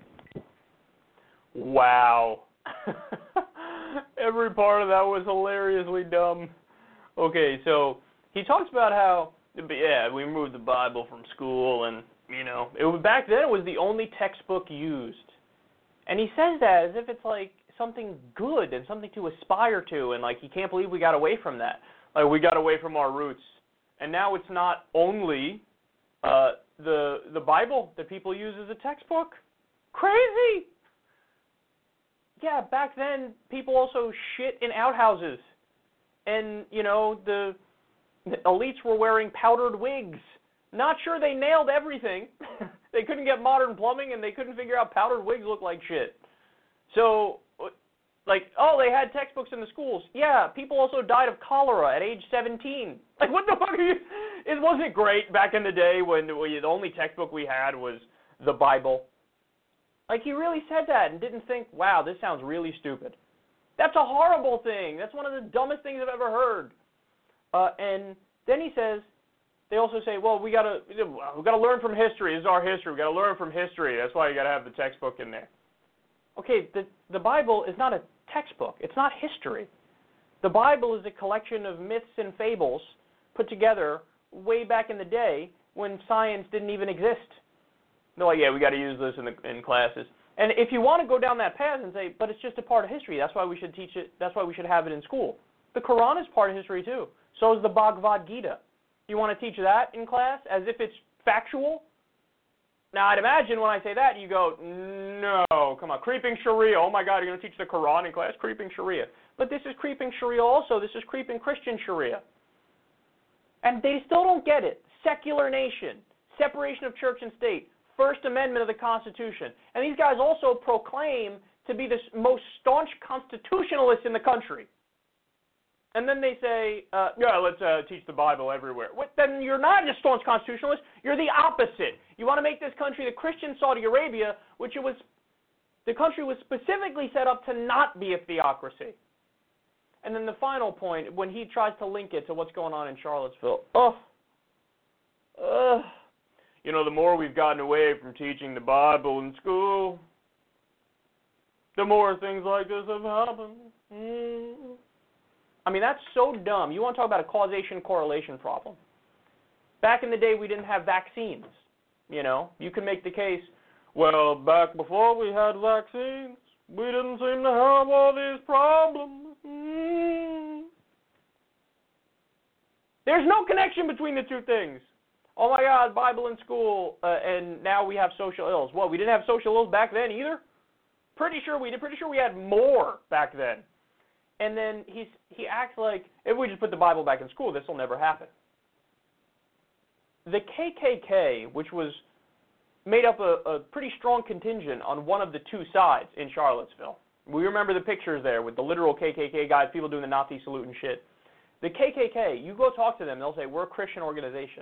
Wow. Every part of that was hilariously dumb. Okay, so he talks about how, we removed the Bible from school and back then it was the only textbook used. And he says that as if it's like something good and something to aspire to, and like he can't believe we got away from that. Like we got away from our roots. And now it's not only the Bible that people use as a textbook. Crazy! Yeah, back then people also shit in outhouses. And, the elites were wearing powdered wigs. Not sure they nailed everything. They couldn't get modern plumbing, and they couldn't figure out powdered wigs look like shit. So, they had textbooks in the schools. Yeah, people also died of cholera at age 17. Like, what the fuck are you... It wasn't great back in the day when the only textbook we had was the Bible. Like, he really said that and didn't think, wow, this sounds really stupid. That's a horrible thing. That's one of the dumbest things I've ever heard. And then he says... They also say, well, we gotta learn from history. This is our history. We gotta learn from history. That's why you gotta have the textbook in there. Okay, the Bible is not a textbook. It's not history. The Bible is a collection of myths and fables put together way back in the day when science didn't even exist. They're like, yeah, we got to use this in classes. And if you want to go down that path and say, but it's just a part of history. That's why we should teach it. That's why we should have it in school. The Quran is part of history too. So is the Bhagavad Gita. You want to teach that in class as if it's factual? Now, I'd imagine when I say that, you go, no, come on, creeping Sharia. Oh, my God, you're going to teach the Quran in class? Creeping Sharia. But this is creeping Sharia also. This is creeping Christian Sharia. And they still don't get it. Secular nation, separation of church and state, First Amendment of the Constitution. And these guys also proclaim to be the most staunch constitutionalists in the country. And then they say, let's teach the Bible everywhere. Then you're not a staunch constitutionalist. You're the opposite. You want to make this country the Christian Saudi Arabia, which the country was specifically set up to not be a theocracy. And then the final point, when he tries to link it to what's going on in Charlottesville, the more we've gotten away from teaching the Bible in school, the more things like this have happened. I mean, that's so dumb. You want to talk about a causation-correlation problem. Back in the day, we didn't have vaccines. You know, you can make the case, well, back before we had vaccines, we didn't seem to have all these problems. There's no connection between the two things. Oh my God, Bible in school, and now we have social ills. Well, we didn't have social ills back then either. Pretty sure we did. Pretty sure we had more back then. And then he acts like if we just put the Bible back in school, this will never happen. The KKK, which was made up a pretty strong contingent on one of the two sides in Charlottesville. We remember the pictures there with the literal KKK guys, people doing the Nazi salute and shit. The KKK, you go talk to them, they'll say, we're a Christian organization.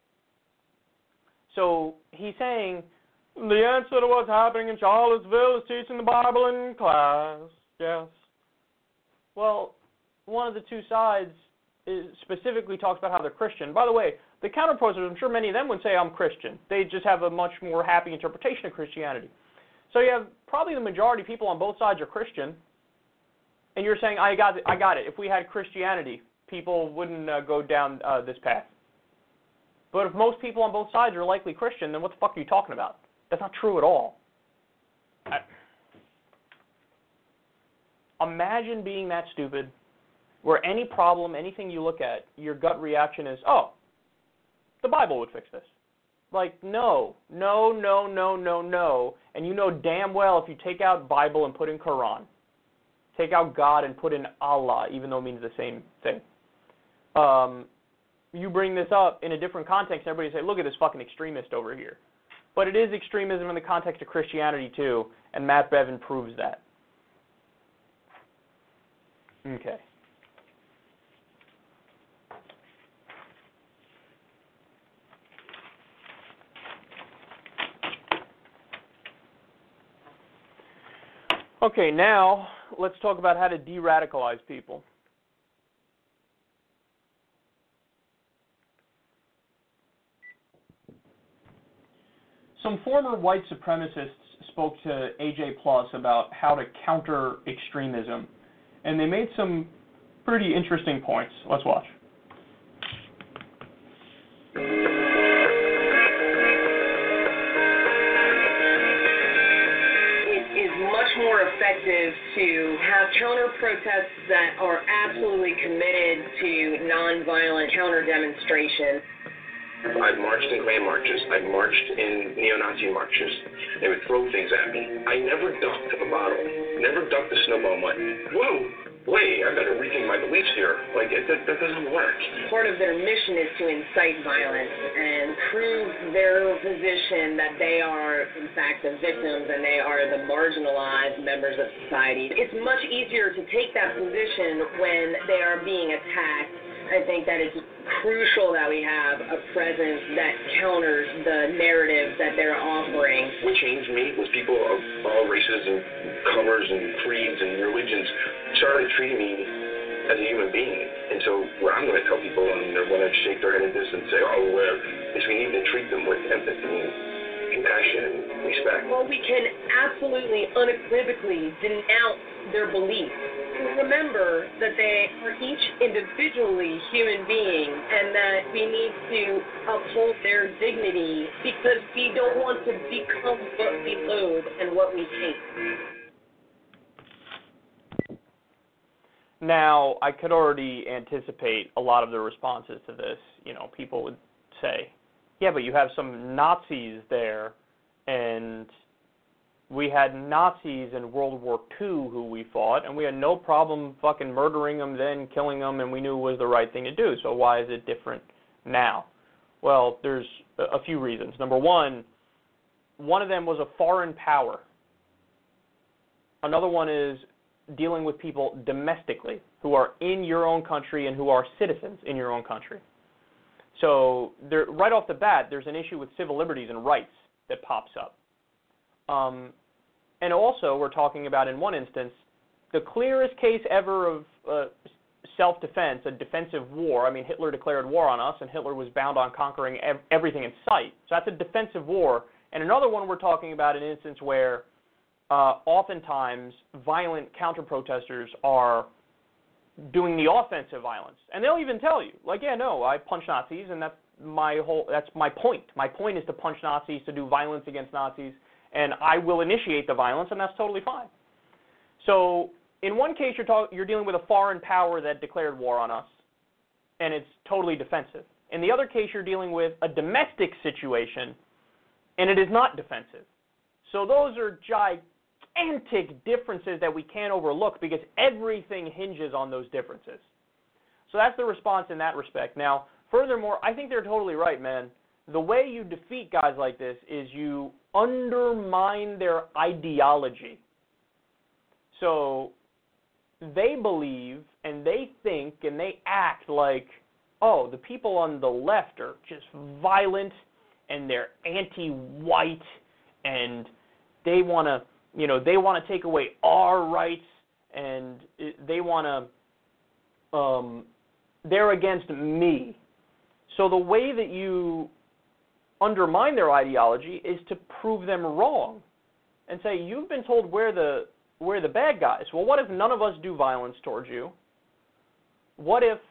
So he's saying, the answer to what's happening in Charlottesville is teaching the Bible in class. Yes. Well, one of the two sides specifically talks about how they're Christian. By the way, the counter-protesters, I'm sure many of them would say I'm Christian. They just have a much more happy interpretation of Christianity. So you have probably the majority of people on both sides are Christian, and you're saying, I got it. If we had Christianity, people wouldn't go down this path. But if most people on both sides are likely Christian, then what the fuck are you talking about? That's not true at all. Imagine being that stupid, where any problem, anything you look at, your gut reaction is, oh, the Bible would fix this. Like, no. And you know damn well if you take out Bible and put in Quran, take out God and put in Allah, even though it means the same thing. You bring this up in a different context, and everybody say, look at this fucking extremist over here. But it is extremism in the context of Christianity, too, and Matt Bevin proves that. Okay. Okay, now let's talk about how to de-radicalize people. Some former white supremacists spoke to AJ Plus about how to counter extremism, and they made some pretty interesting points. Let's watch. It is much more effective to have counter-protests that are absolutely committed to nonviolent counter-demonstration. I've marched in Klan marches. I've marched in neo-Nazi marches. They would throw things at me. I never ducked a bottle. Never ducked a snowball. I'm like, whoa, wait, I better rethink my beliefs here. Like, that doesn't work. Part of their mission is to incite violence and prove their position that they are, in fact, the victims and they are the marginalized members of society. It's much easier to take that position when they are being attacked. I think that it's crucial that we have a presence that counters the narrative that they're offering. What changed me was people of all races and colors and creeds and religions started treating me as a human being. And so what I'm going to tell people when they're going to shake their head at this and say, oh, is we need to treat them with empathy and compassion and respect. Well, we can absolutely, unequivocally denounce their beliefs. Remember that they are each individually human beings and that we need to uphold their dignity because we don't want to become what we loathe and what we hate. Now, I could already anticipate a lot of the responses to this. You know, people would say, yeah, but you have some Nazis there, and we had Nazis in World War II who we fought, and we had no problem fucking murdering them, then killing them, and we knew it was the right thing to do. So why is it different now? Well, there's a few reasons. Number one of them was a foreign power. Another one is dealing with people domestically who are in your own country and who are citizens in your own country. So right off the bat, there's an issue with civil liberties and rights that pops up. And also, we're talking about, in one instance, the clearest case ever of self-defense, a defensive war. I mean, Hitler declared war on us, and Hitler was bound on conquering everything in sight. So that's a defensive war. And another one we're talking about, an instance where oftentimes violent counter-protesters are doing the offensive violence. And they'll even tell you, like, yeah, no, I punch Nazis, and that's my point. My point is to punch Nazis, to do violence against Nazis, and I will initiate the violence, and that's totally fine. So in one case, you're dealing with a foreign power that declared war on us, and it's totally defensive. In the other case, you're dealing with a domestic situation, and it is not defensive. So those are gigantic differences that we can't overlook because everything hinges on those differences. So that's the response in that respect. Now, furthermore, I think they're totally right, man. The way you defeat guys like this is you undermine their ideology. So they believe and they think and they act like, oh, the people on the left are just violent and they're anti-white and they want to take away our rights and they want to they're against me. So the way that you undermine their ideology is to prove them wrong and say, you've been told we're the bad guys. Well, what if none of us do violence towards you? What if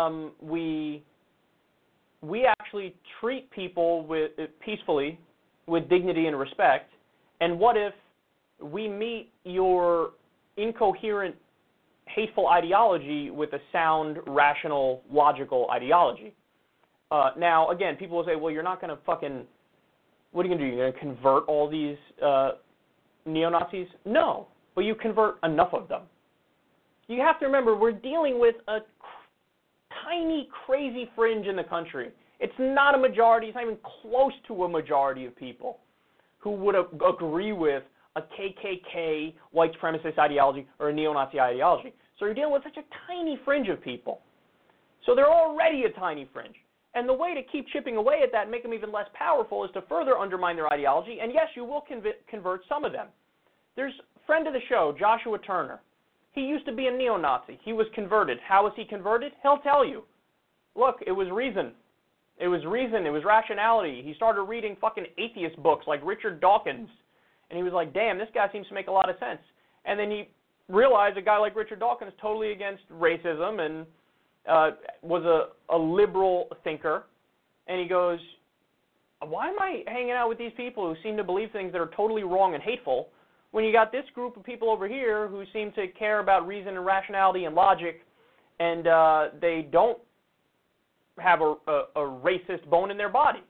we actually treat people peacefully, with dignity and respect? And what if we meet your incoherent, hateful ideology with a sound, rational, logical ideology? Now, again, people will say, well, you're not going to fucking, what are you going to do? You're going to convert all these neo-Nazis? No, but you convert enough of them. You have to remember, we're dealing with a tiny, crazy fringe in the country. It's not a majority. It's not even close to a majority of people who would agree with a KKK, white supremacist ideology, or a neo-Nazi ideology. So you're dealing with such a tiny fringe of people. So they're already a tiny fringe. And the way to keep chipping away at that and make them even less powerful is to further undermine their ideology. And yes, you will convert some of them. There's a friend of the show, Joshua Turner. He used to be a neo-Nazi. He was converted. How was he converted? He'll tell you. Look, it was reason. It was reason. It was rationality. He started reading fucking atheist books like Richard Dawkins. And he was like, damn, this guy seems to make a lot of sense. And then he realized a guy like Richard Dawkins is totally against racism and was a liberal thinker. And he goes, why am I hanging out with these people who seem to believe things that are totally wrong and hateful when you got this group of people over here who seem to care about reason and rationality and logic, and they don't have a racist bone in their body?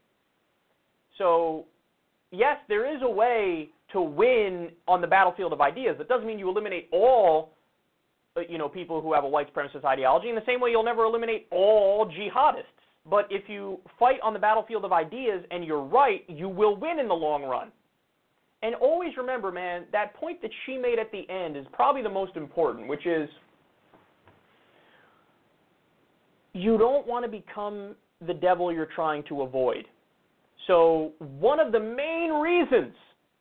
So, yes, there is a way to win on the battlefield of ideas. That doesn't mean you eliminate all people who have a white supremacist ideology. In the same way, you'll never eliminate all jihadists. But if you fight on the battlefield of ideas and you're right, you will win in the long run. And always remember, man, that point that she made at the end is probably the most important, which is you don't want to become the devil you're trying to avoid. So one of the main reasons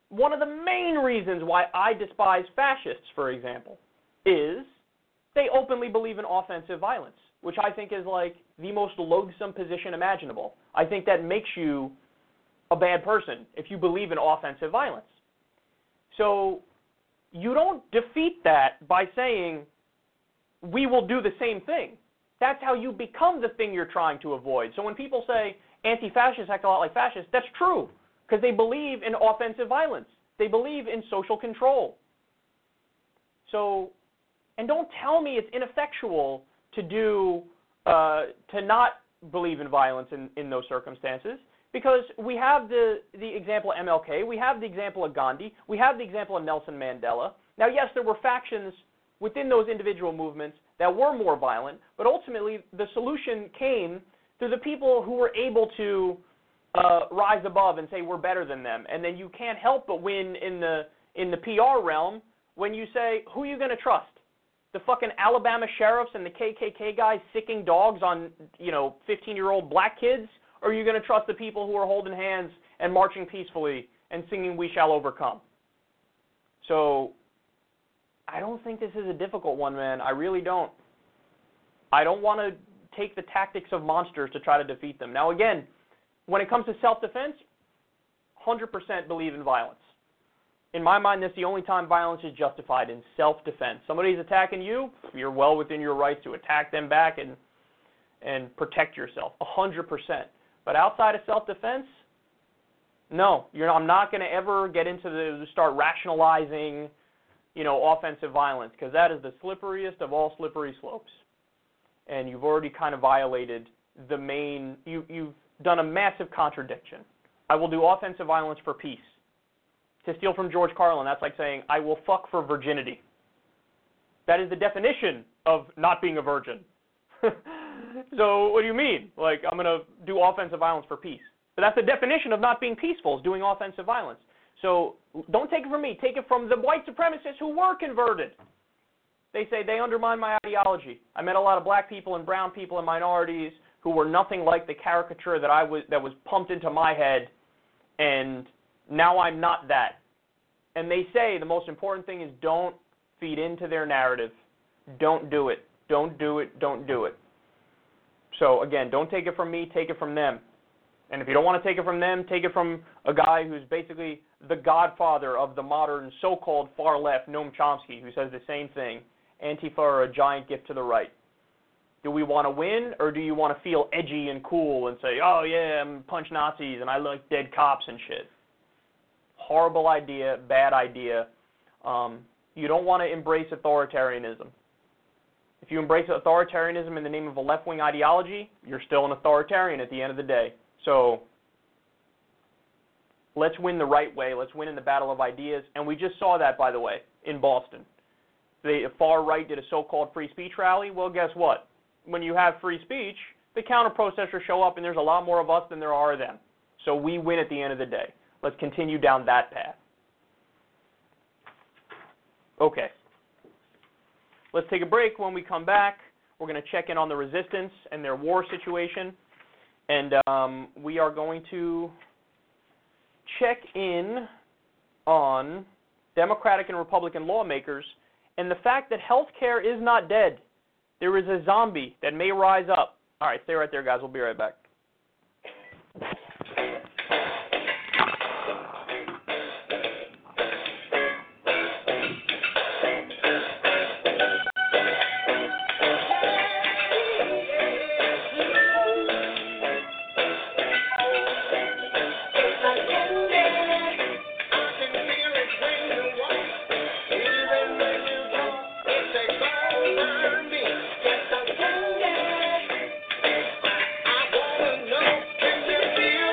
why I despise fascists, for example, is they openly believe in offensive violence, which I think is like the most loathsome position imaginable. I think that makes you a bad person if you believe in offensive violence. So you don't defeat that by saying, we will do the same thing. That's how you become the thing you're trying to avoid. So when people say anti-fascists act a lot like fascists, that's true, because they believe in offensive violence. They believe in social control. So, and don't tell me it's ineffectual to not believe in violence in those circumstances, because we have the example of MLK, we have the example of Gandhi, we have the example of Nelson Mandela. Now, yes, there were factions within those individual movements that were more violent, but ultimately the solution came through the people who were able to rise above and say we're better than them. And then you can't help but win in the PR realm when you say, who are you going to trust? The fucking Alabama sheriffs and the KKK guys sicking dogs on, 15-year-old black kids? Or are you going to trust the people who are holding hands and marching peacefully and singing We Shall Overcome? So I don't think this is a difficult one, man. I really don't. I don't want to take the tactics of monsters to try to defeat them. Now, again, when it comes to self-defense, 100% believe in violence. In my mind, that's the only time violence is justified, in self-defense. Somebody's attacking you, you're well within your rights to attack them back and protect yourself, 100%. But outside of self-defense, no. I'm not going to ever get into start rationalizing, offensive violence, because that is the slipperiest of all slippery slopes. And you've already kind of violated the main, you've done a massive contradiction. I will do offensive violence for peace. To steal from George Carlin, that's like saying, I will fuck for virginity. That is the definition of not being a virgin. So what do you mean? Like, I'm going to do offensive violence for peace. But that's the definition of not being peaceful, is doing offensive violence. So don't take it from me. Take it from the white supremacists who were converted. They say they undermine my ideology. I met a lot of black people and brown people and minorities who were nothing like the caricature that was pumped into my head, and now I'm not that. And they say the most important thing is don't feed into their narrative. Don't do it. Don't do it. Don't do it. So again, don't take it from me, take it from them. And if you don't want to take it from them, take it from a guy who's basically the godfather of the modern so-called far left, Noam Chomsky, who says the same thing. Antifa are a giant gift to the right. Do we want to win, or do you want to feel edgy and cool and say, oh yeah, I'm punch Nazis and I like dead cops and shit? Horrible idea, bad idea. You don't want to embrace authoritarianism. If you embrace authoritarianism in the name of a left-wing ideology, you're still an authoritarian at the end of the day. So let's win the right way. Let's win in the battle of ideas. And we just saw that, by the way, in Boston. The far right did a so-called free speech rally. Well, guess what? When you have free speech, the counter-protesters show up, and there's a lot more of us than there are of them. So we win at the end of the day. Let's continue down that path. Okay. Let's take a break. When we come back, we're going to check in on the resistance and their war situation. And we are going to check in on Democratic and Republican lawmakers and the fact that health care is not dead. There is a zombie that may rise up. All right, stay right there, guys. We'll be right back. Feel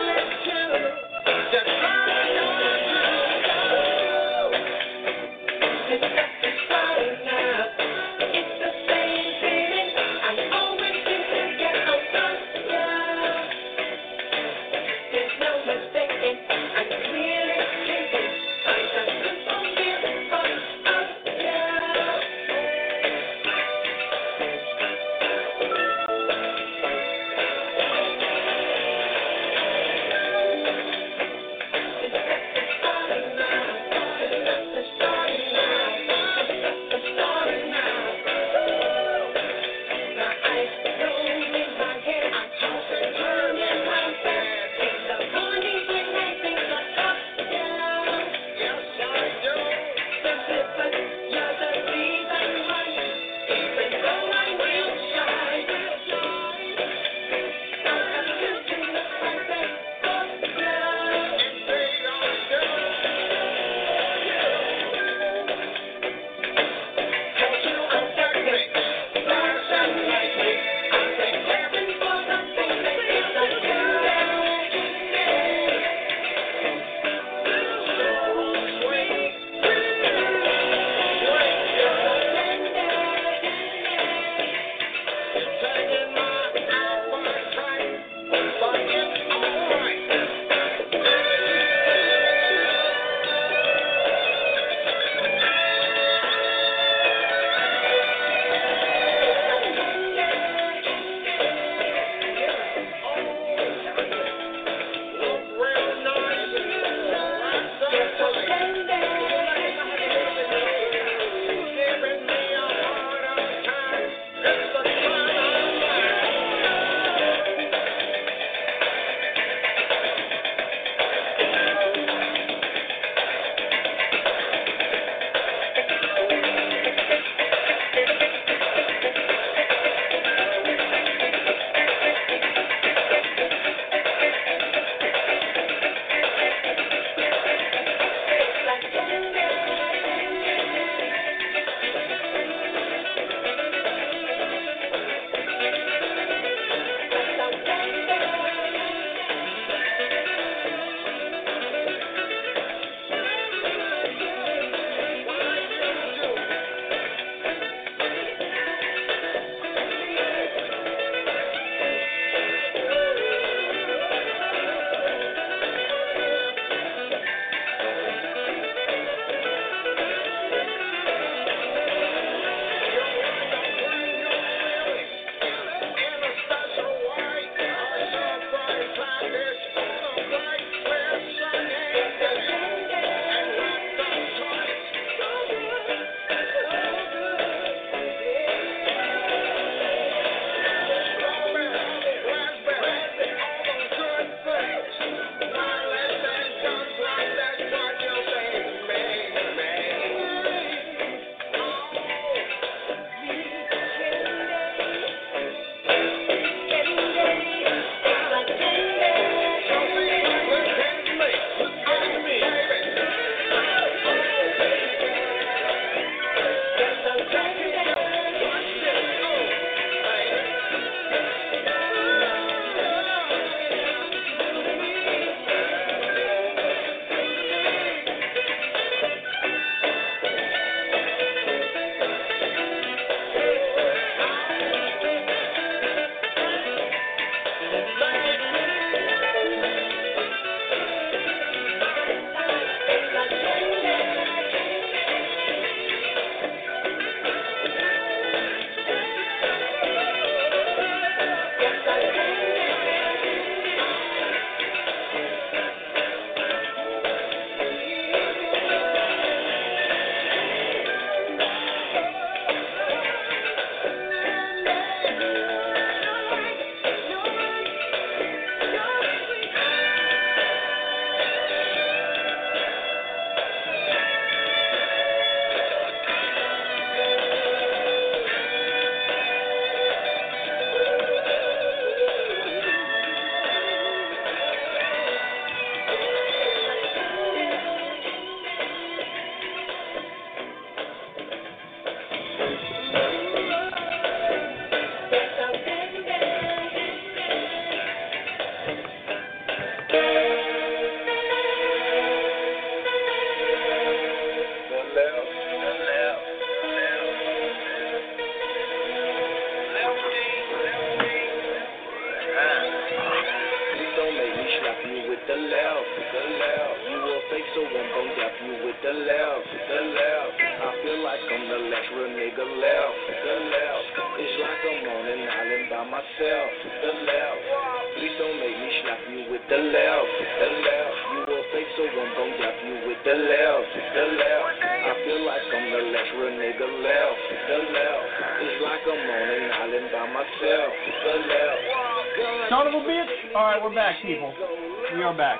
you with the left, the left. You a fake, so I'm gon' dap you with the left, the left. I feel like I'm the last real nigga left, the left. It's like I'm on an island by myself, the left. Please don't make me slap you with the left, the left. You a fake, so I'm gon' dap you with the left, the left. I feel like I'm the last real nigga left, the left. It's like I'm on an island by myself, the left. Son of a bitch. All right, we're back, people. We are back.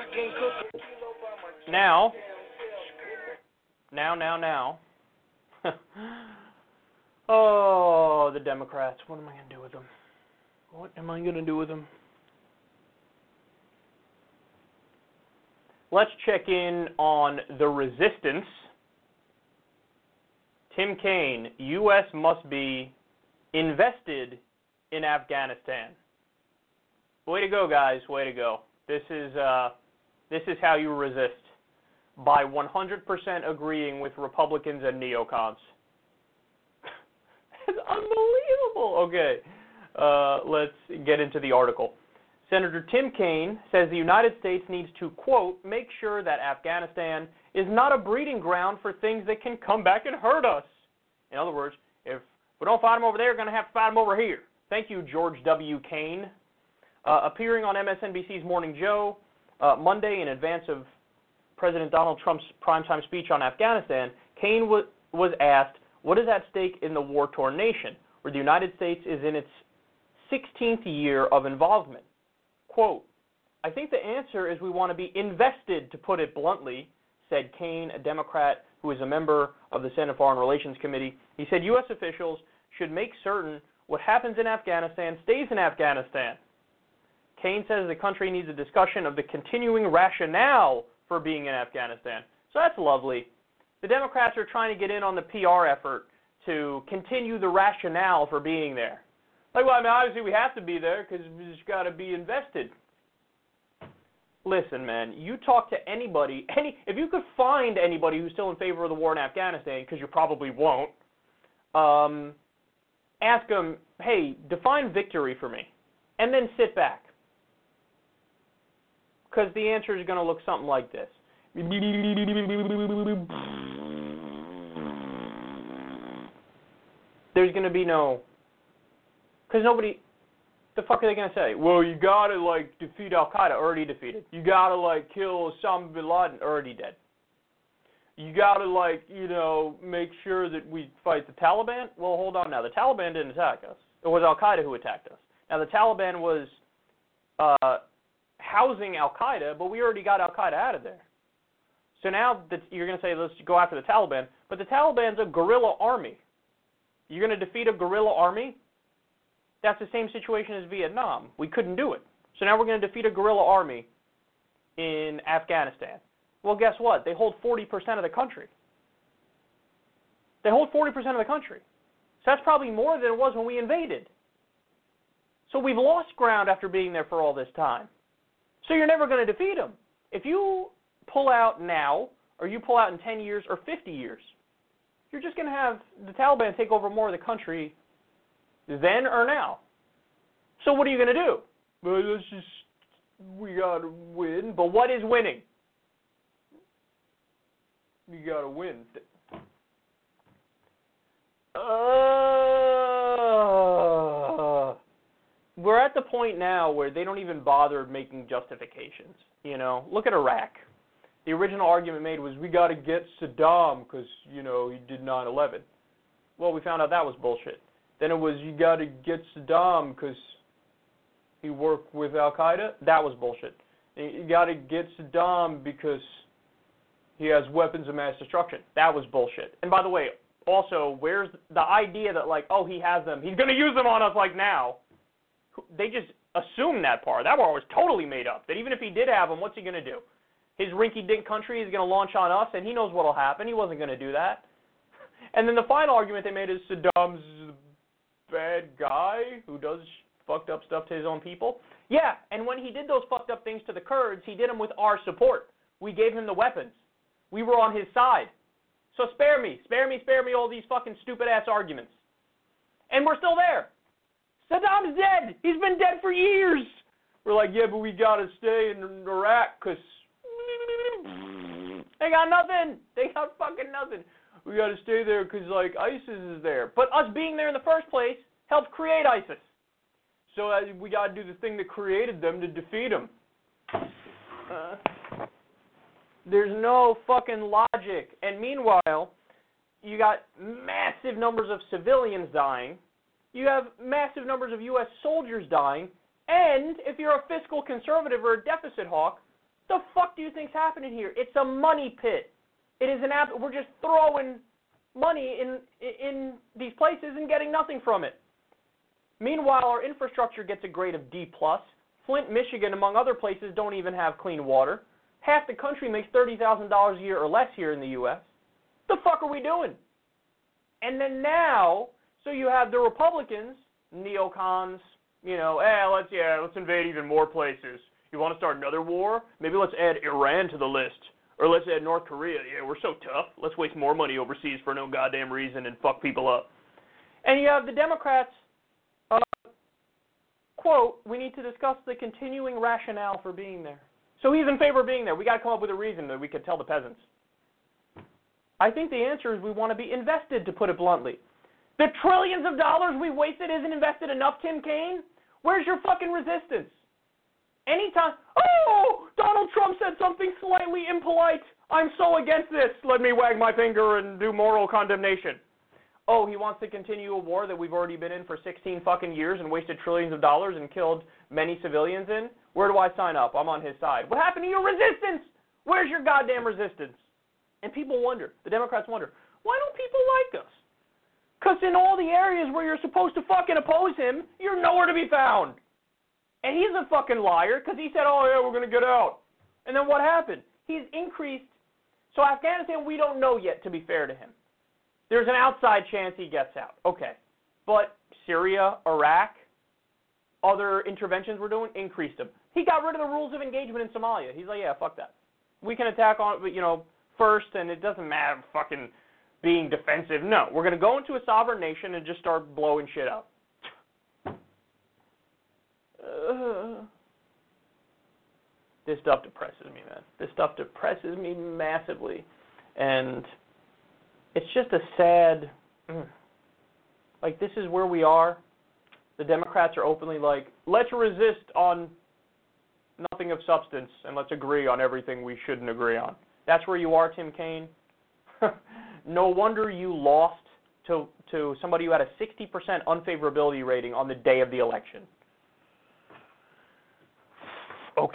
Now. Oh, the Democrats. What am I going to do with them? What am I going to do with them? Let's check in on the resistance. Tim Kaine, U.S. must be invested in Afghanistan. Way to go, guys. Way to go. This is how you resist. By 100% agreeing with Republicans and neocons. That's unbelievable. Okay, let's get into the article. Senator Tim Kaine says the United States needs to, quote, make sure that Afghanistan is not a breeding ground for things that can come back and hurt us. In other words, if we don't fight them over there, we're going to have to fight them over here. Thank you, George W. Kaine. Appearing on MSNBC's Morning Joe Monday in advance of President Donald Trump's primetime speech on Afghanistan, Kaine was asked, what is at stake in the war-torn nation, where the United States is in its 16th year of involvement? Quote, I think the answer is we want to be invested, to put it bluntly, said Kaine, a Democrat who is a member of the Senate Foreign Relations Committee. He said U.S. officials should make certain what happens in Afghanistan stays in Afghanistan. Kaine says the country needs a discussion of the continuing rationale for being in Afghanistan. So that's lovely. The Democrats are trying to get in on the PR effort to continue the rationale for being there. Like, well, I mean, obviously we have to be there because we just got to be invested. Listen, man, you talk to anybody, if you could find anybody who's still in favor of the war in Afghanistan, because you probably won't, ask them, hey, define victory for me, and then sit back. Because the answer is going to look something like this. There's going to be no... Because nobody... The fuck are they going to say? Well, you got to, like, defeat Al-Qaeda. Already defeated. You got to, like, kill Osama bin Laden. Already dead. You got to, like, you know, make sure that we fight the Taliban. Well, hold on now. The Taliban didn't attack us. It was Al-Qaeda who attacked us. Now, the Taliban was housing Al-Qaeda, but we already got Al-Qaeda out of there. So now that you're going to say, let's go after the Taliban, but the Taliban's a guerrilla army. You're going to defeat a guerrilla army? That's the same situation as Vietnam. We couldn't do it. So now we're going to defeat a guerrilla army in Afghanistan. Well, guess what? They hold 40% of the country. They hold 40% of the country. So that's probably more than it was when we invaded. So we've lost ground after being there for all this time. So you're never going to defeat them. If you pull out now, or you pull out in 10 years or 50 years, you're just going to have the Taliban take over more of the country then or now. So what are you going to do? Well, we got to win. But what is winning? You got to win. We're at the point now where they don't even bother making justifications. You know, look at Iraq. The original argument made was we got to get Saddam because, you know, he did 9/11. Well, we found out that was bullshit. Then it was you got to get Saddam because he worked with Al-Qaeda. That was bullshit. You got to get Saddam because he has weapons of mass destruction. That was bullshit. And by the way, also, where's the idea that, like, oh, he has them, he's going to use them on us like now? They just assumed that part. That part was totally made up. That even if he did have them, what's he going to do? His rinky-dink country is going to launch on us, and he knows what will happen. He wasn't going to do that. And then the final argument they made is Saddam's a bad guy who does fucked up stuff to his own people. Yeah, and when he did those fucked up things to the Kurds, he did them with our support. We gave him the weapons. We were on his side. So spare me all these fucking stupid-ass arguments. And we're still there. Saddam's dead. He's been dead for years. We're like, yeah, but we got to stay in Iraq because they got nothing. They got fucking nothing. We got to stay there because, like, ISIS is there. But us being there in the first place helped create ISIS. So we got to do the thing that created them to defeat them. There's no fucking logic. And meanwhile, you got massive numbers of civilians dying. You have massive numbers of U.S. soldiers dying. And if you're a fiscal conservative or a deficit hawk, the fuck do you think's happening here? It's a money pit. It is we're just throwing money in these places and getting nothing from it. Meanwhile, our infrastructure gets a grade of D+. Flint, Michigan, among other places, don't even have clean water. Half the country makes $30,000 a year or less here in the U.S. The fuck are we doing? And then now, so you have the Republicans, neocons, let's invade even more places. You want to start another war? Maybe let's add Iran to the list. Or let's add North Korea. Yeah, we're so tough. Let's waste more money overseas for no goddamn reason and fuck people up. And you have the Democrats, quote, we need to discuss the continuing rationale for being there. So he's in favor of being there. We got to come up with a reason that we could tell the peasants. I think the answer is we want to be invested, to put it bluntly. The trillions of dollars we wasted isn't invested enough, Tim Kaine? Where's your fucking resistance? Anytime, Donald Trump said something slightly impolite. I'm so against this. Let me wag my finger and do moral condemnation. Oh, he wants to continue a war that we've already been in for 16 fucking years and wasted trillions of dollars and killed many civilians in? Where do I sign up? I'm on his side. What happened to your resistance? Where's your goddamn resistance? And people wonder, the Democrats wonder, why don't people like us? Because in all the areas where you're supposed to fucking oppose him, you're nowhere to be found. And he's a fucking liar because he said, oh, yeah, we're going to get out. And then what happened? He's increased. So Afghanistan, we don't know yet, to be fair to him. There's an outside chance he gets out. Okay. But Syria, Iraq, other interventions we're doing, increased them. He got rid of the rules of engagement in Somalia. He's like, yeah, fuck that. We can attack on, first, and it doesn't matter fucking being defensive. No, we're going to go into a sovereign nation and just start blowing shit up. This stuff depresses me, man. This stuff depresses me massively. And it's just a sad, this is where we are. The Democrats are openly like, let's resist on nothing of substance and let's agree on everything we shouldn't agree on. That's where you are, Tim Kaine. No wonder you lost to somebody who had a 60% unfavorability rating on the day of the election. Okay.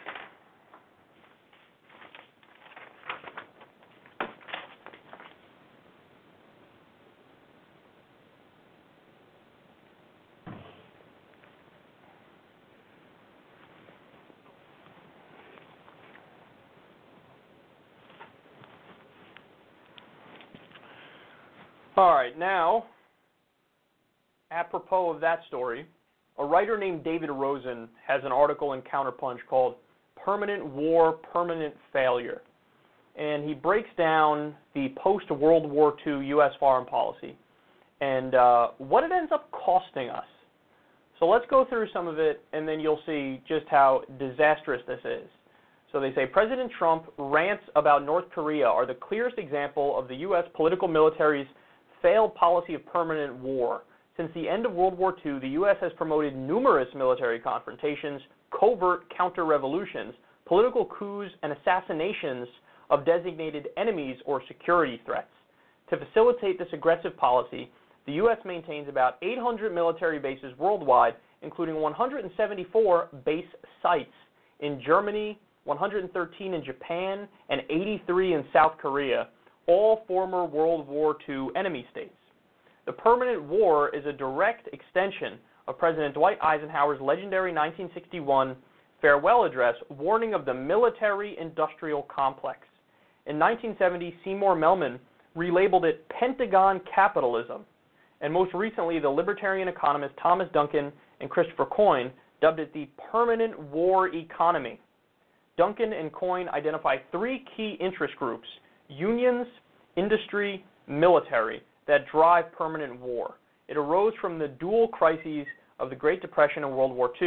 All right, now, apropos of that story, a writer named David Rosen has an article in Counterpunch called Permanent War, Permanent Failure. And he breaks down the post-World War II U.S. foreign policy and what it ends up costing us. So let's go through some of it, and then you'll see just how disastrous this is. So they say, President Trump rants about North Korea are the clearest example of the U.S. political military's failed policy of permanent war. Since the end of World War II, the U.S. has promoted numerous military confrontations, covert counter-revolutions, political coups, and assassinations of designated enemies or security threats. To facilitate this aggressive policy, the U.S. maintains about 800 military bases worldwide, including 174 base sites in Germany, 113 in Japan, and 83 in South Korea, all former World War II enemy states. The permanent war is a direct extension of President Dwight Eisenhower's legendary 1961 farewell address warning of the military-industrial complex. In 1970, Seymour Melman relabeled it Pentagon capitalism, and most recently, the libertarian economists Thomas Duncan and Christopher Coyne dubbed it the permanent war economy. Duncan and Coyne identify three key interest groups: unions, industry, military, that drive permanent war. It arose from the dual crises of the Great Depression and World War II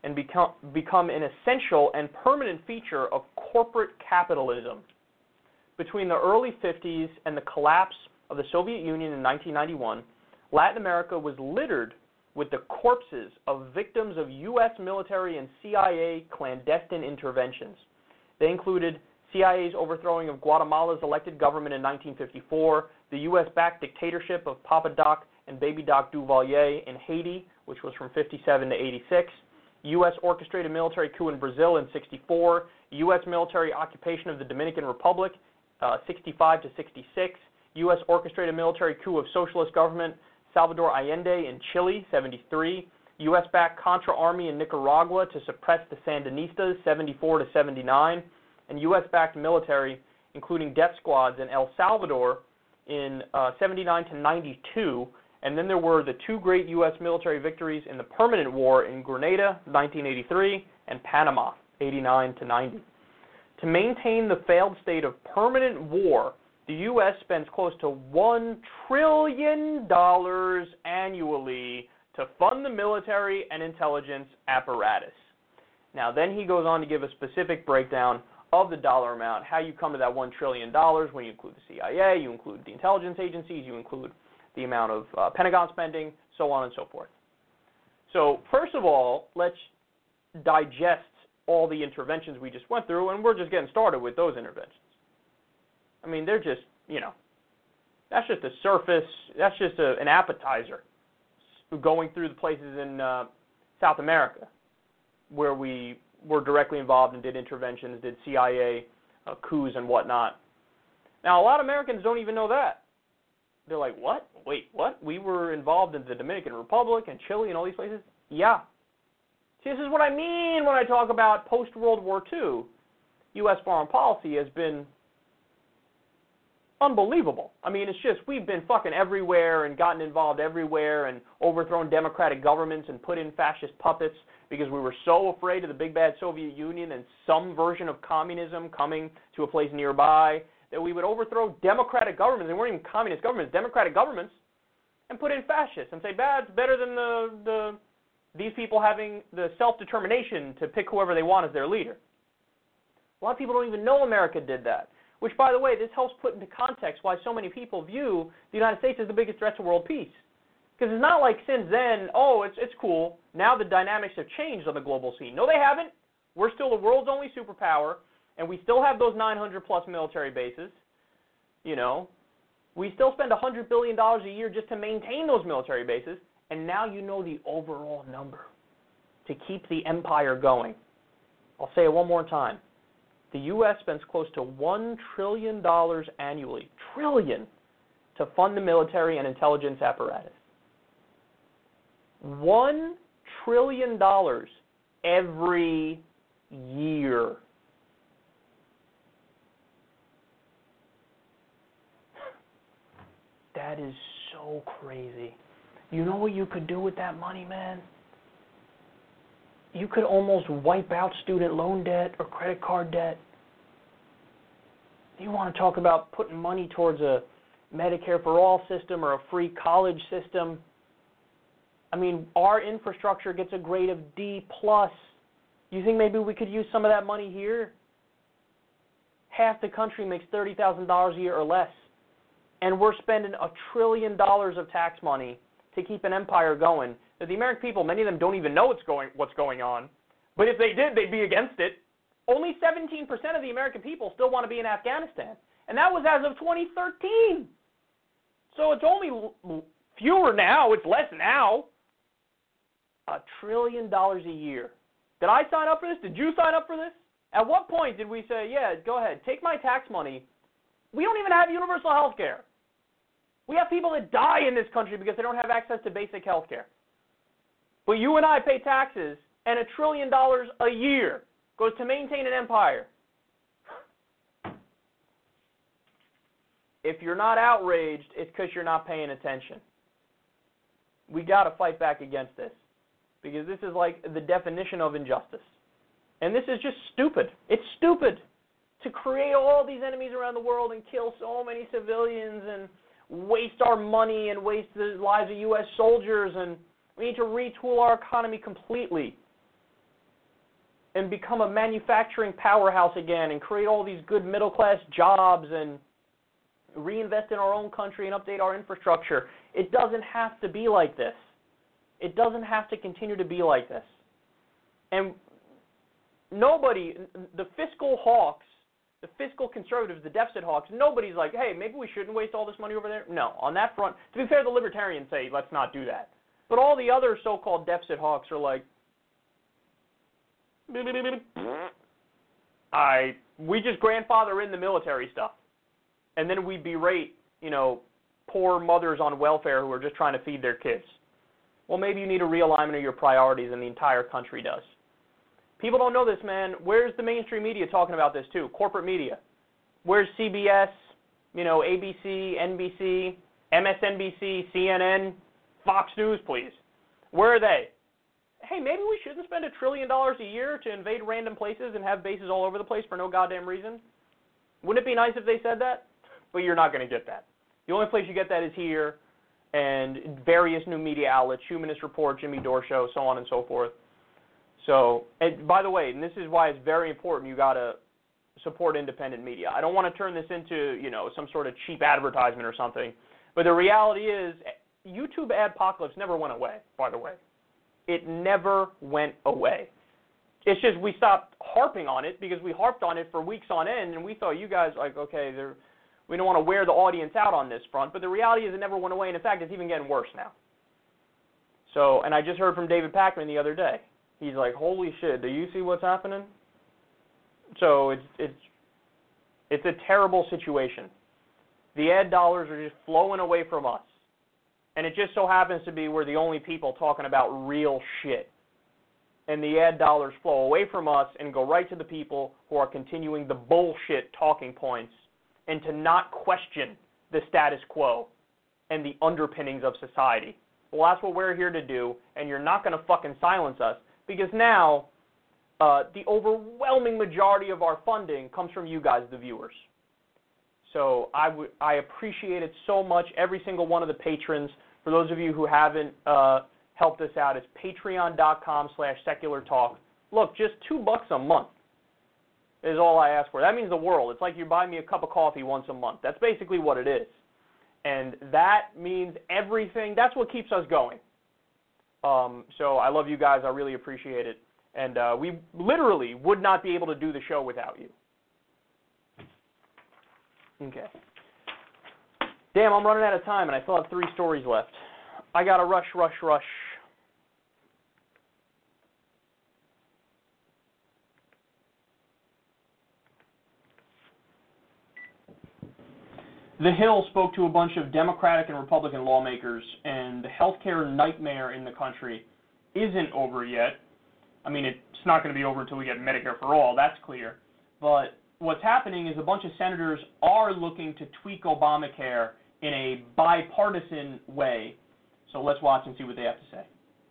and become an essential and permanent feature of corporate capitalism. Between the early 50s and the collapse of the Soviet Union in 1991, Latin America was littered with the corpses of victims of U.S. military and CIA clandestine interventions. They included CIA's overthrowing of Guatemala's elected government in 1954, the U.S.-backed dictatorship of Papa Doc and Baby Doc Duvalier in Haiti, which was from 57 to 86, U.S. orchestrated military coup in Brazil in 64, U.S. military occupation of the Dominican Republic, 65 to 66, U.S. orchestrated military coup of socialist government Salvador Allende in Chile, 73, U.S.-backed Contra Army in Nicaragua to suppress the Sandinistas, 74 to 79, and U.S.-backed military, including death squads in El Salvador in 79 to 92, and then there were the two great U.S. military victories in the permanent war in Grenada, 1983, and Panama, 89 to 90. To maintain the failed state of permanent war, the U.S. spends close to $1 trillion annually to fund the military and intelligence apparatus. Now, then he goes on to give a specific breakdown of the dollar amount, how you come to that $1 trillion when you include the CIA, you include the intelligence agencies, you include the amount of Pentagon spending, so on and so forth. So, first of all, let's digest all the interventions we just went through, and we're just getting started with those interventions. I mean, they're just, that's just the surface, that's just an appetizer going through the places in South America where we were directly involved and did interventions, did CIA coups and whatnot. Now, a lot of Americans don't even know that. They're like, what? Wait, what? We were involved in the Dominican Republic and Chile and all these places? Yeah. See, this is what I mean when I talk about post-World War II. U.S. foreign policy has been unbelievable. I mean, it's just, we've been fucking everywhere and gotten involved everywhere and overthrown democratic governments and put in fascist puppets because we were so afraid of the big bad Soviet Union and some version of communism coming to a place nearby that we would overthrow democratic governments, and weren't even communist governments, democratic governments, and put in fascists and say, it's better than these people having the self-determination to pick whoever they want as their leader. A lot of people don't even know America did that. Which, by the way, this helps put into context why so many people view the United States as the biggest threat to world peace. Because it's not like since then, it's cool, now the dynamics have changed on the global scene. No, they haven't. We're still the world's only superpower, and we still have those 900-plus military bases. We still spend $100 billion a year just to maintain those military bases, and now you know the overall number to keep the empire going. I'll say it one more time. The U.S. spends close to $1 trillion annually, to fund the military and intelligence apparatus. $1 trillion every year. That is so crazy. You know what you could do with that money, man? You could almost wipe out student loan debt or credit card debt. You want to talk about putting money towards a Medicare for All system or a free college system. I mean, our infrastructure gets a grade of D+. You think maybe we could use some of that money here? Half the country makes $30,000 a year or less. And we're spending $1 trillion of tax money to keep an empire going. The American people, many of them don't even know what's going on. But if they did, they'd be against it. Only 17% of the American people still want to be in Afghanistan. And that was as of 2013. So it's only fewer now. It's less now. $1 trillion a year. Did I sign up for this? Did you sign up for this? At what point did we say, yeah, go ahead, take my tax money? We don't even have universal health care. We have people that die in this country because they don't have access to basic health care. But you and I pay taxes, and $1 trillion a year goes to maintain an empire. If you're not outraged, it's because you're not paying attention. We got to fight back against this, because this is like the definition of injustice. And this is just stupid. It's stupid to create all these enemies around the world and kill so many civilians and waste our money and waste the lives of U.S. soldiers, and we need to retool our economy completely. and become a manufacturing powerhouse again and create all these good middle-class jobs and reinvest in our own country and update our infrastructure. It doesn't have to be like this. It doesn't have to continue to be like this. And nobody, the fiscal hawks, the fiscal conservatives, the deficit hawks, nobody's like, hey, maybe we shouldn't waste all this money over there. No, on that front, to be fair, the libertarians say, let's not do that. But all the other so-called deficit hawks are like, we just grandfather in the military stuff. And then we berate, poor mothers on welfare who are just trying to feed their kids. Well, maybe you need a realignment of your priorities, and the entire country does. People don't know this, man. Where's the mainstream media talking about this, too? Corporate media. Where's CBS, ABC, NBC, MSNBC, CNN, Fox News, please? Where are they? Hey, maybe we shouldn't spend $1 trillion a year to invade random places and have bases all over the place for no goddamn reason. Wouldn't it be nice if they said that? But you're not going to get that. The only place you get that is here and various new media outlets, Humanist Report, Jimmy Dore Show, so on and so forth. So, and by the way, and this is why it's very important you got to support independent media. I don't want to turn this into, some sort of cheap advertisement or something. But the reality is YouTube adpocalypse never went away, by the way. It never went away. It's just we stopped harping on it because we harped on it for weeks on end, and we thought you guys, okay, we don't want to wear the audience out on this front. But the reality is it never went away, and in fact, it's even getting worse now. So, and I just heard from David Pakman the other day. He's like, holy shit, do you see what's happening? So it's a terrible situation. The ad dollars are just flowing away from us. And it just so happens to be we're the only people talking about real shit. And the ad dollars flow away from us and go right to the people who are continuing the bullshit talking points and to not question the status quo and the underpinnings of society. Well, that's what we're here to do, and you're not going to fucking silence us because now the overwhelming majority of our funding comes from you guys, the viewers. So I appreciate it so much, every single one of the patrons. For those of you who haven't helped us out, it's patreon.com/seculartalk. Look, just $2 a month is all I ask for. That means the world. It's like you buy me a cup of coffee once a month. That's basically what it is. And that means everything. That's what keeps us going. So I love you guys. I really appreciate it. And we literally would not be able to do the show without you. Okay. Damn, I'm running out of time, and I still have 3 stories left. I got to rush. The Hill spoke to a bunch of Democratic and Republican lawmakers, and the healthcare nightmare in the country isn't over yet. I mean, it's not going to be over until we get Medicare for all, that's clear. But what's happening is a bunch of senators are looking to tweak Obamacare in a bipartisan way. So let's watch and see what they have to say.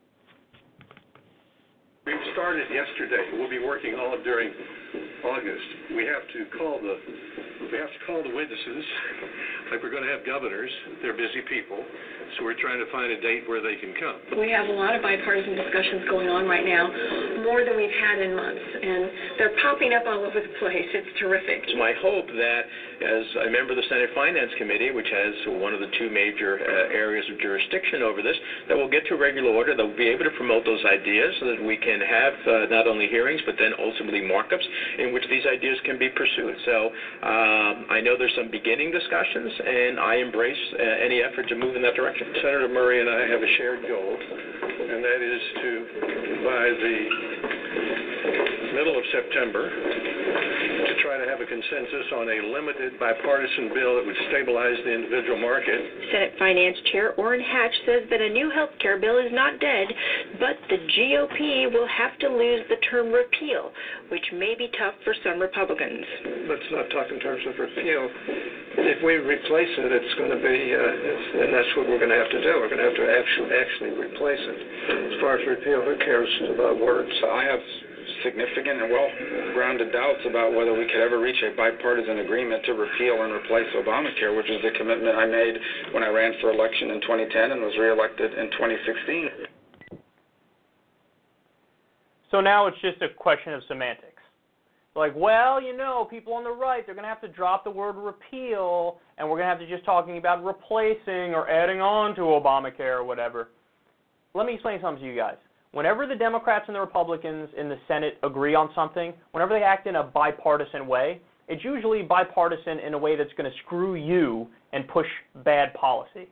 We've started yesterday. We'll be working all during August. We have to call the witnesses, like we're going to have governors. They're busy people, so we're trying to find a date where they can come. We have a lot of bipartisan discussions going on right now, more than we've had in months, and they're popping up all over the place. It's terrific. It's my hope that, as a member of the Senate Finance Committee, which has one of the 2 major areas of jurisdiction over this, that we'll get to regular order, that we'll be able to promote those ideas so that we can have not only hearings, but then ultimately markups in which these ideas can be pursued. So I know there's some beginning discussions, and I embrace any effort to move in that direction. Senator Murray and I have a shared goal, and that is to, by the middle of September, to try to have a consensus on a limited bipartisan bill that would stabilize the individual market. Senate Finance Chair Orrin Hatch says that a new health care bill is not dead, but the GOP will have to lose the term repeal, which may be tough for some Republicans. Let's not talk in terms of repeal. If we replace it, it's going to be, and that's what we're going to have to do. We're going to have to actually replace it. As far as repeal, who cares about words? I have significant and well-grounded doubts about whether we could ever reach a bipartisan agreement to repeal and replace Obamacare, which is the commitment I made when I ran for election in 2010 and was reelected in 2016. So now it's just a question of semantics. Like, well, people on the right, they're going to have to drop the word repeal, and we're going to have to just talking about replacing or adding on to Obamacare or whatever. Let me explain something to you guys. Whenever the Democrats and the Republicans in the Senate agree on something, whenever they act in a bipartisan way, it's usually bipartisan in a way that's going to screw you and push bad policy.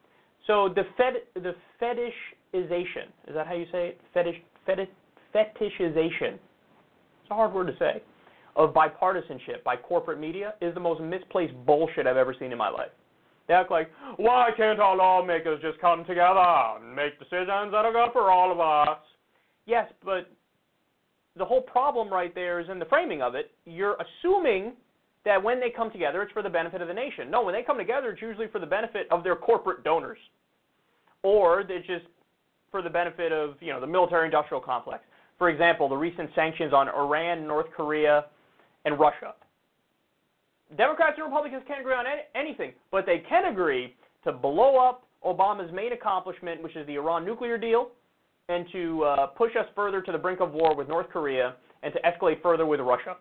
So the fetishization, is that how you say it? Fetishization, it's a hard word to say, of bipartisanship by corporate media is the most misplaced bullshit I've ever seen in my life. They act like, why can't our lawmakers just come together and make decisions that are good for all of us? Yes, but the whole problem right there is in the framing of it. You're assuming that when they come together, it's for the benefit of the nation. No, when they come together, it's usually for the benefit of their corporate donors. Or it's just for the benefit of, the military-industrial complex. For example, the recent sanctions on Iran, North Korea, and Russia. Democrats and Republicans can't agree on anything, but they can agree to blow up Obama's main accomplishment, which is the Iran nuclear deal, and to push us further to the brink of war with North Korea and to escalate further with Russia.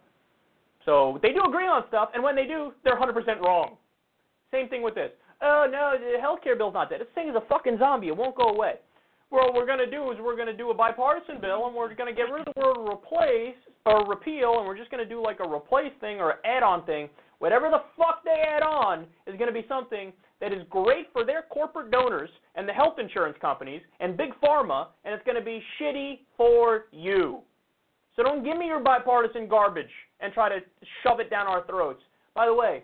So they do agree on stuff, and when they do, they're 100% wrong. Same thing with this. Oh, no, the health care bill's not dead. This thing is a fucking zombie. It won't go away. Well, what we're going to do is we're going to do a bipartisan bill, and we're going to get rid of the word replace or repeal, and we're just going to do like a replace thing or add-on thing. Whatever the fuck they add on is going to be something that is great for their corporate donors and the health insurance companies and Big Pharma, and it's going to be shitty for you. So don't give me your bipartisan garbage and try to shove it down our throats. By the way,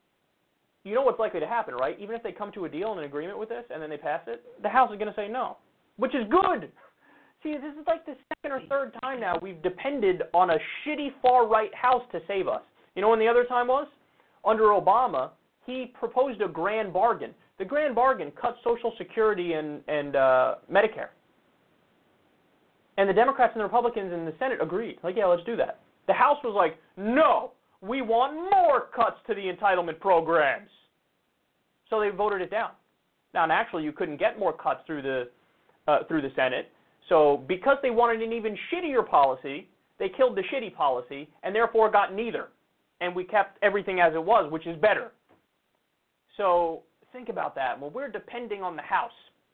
you know what's likely to happen, right? Even if they come to a deal and an agreement with this and then they pass it, the House is going to say no, which is good. See, this is like the second or third time now we've depended on a shitty far-right House to save us. You know when the other time was? Under Obama, he proposed a grand bargain. The grand bargain cut Social Security and Medicare. And the Democrats and the Republicans in the Senate agreed. Like, yeah, let's do that. The House was like, no, we want more cuts to the entitlement programs. So they voted it down. Now, naturally, you couldn't get more cuts through the Senate. So because they wanted an even shittier policy, they killed the shitty policy and therefore got neither. And we kept everything as it was, which is better. So think about that. Well, we're depending on the House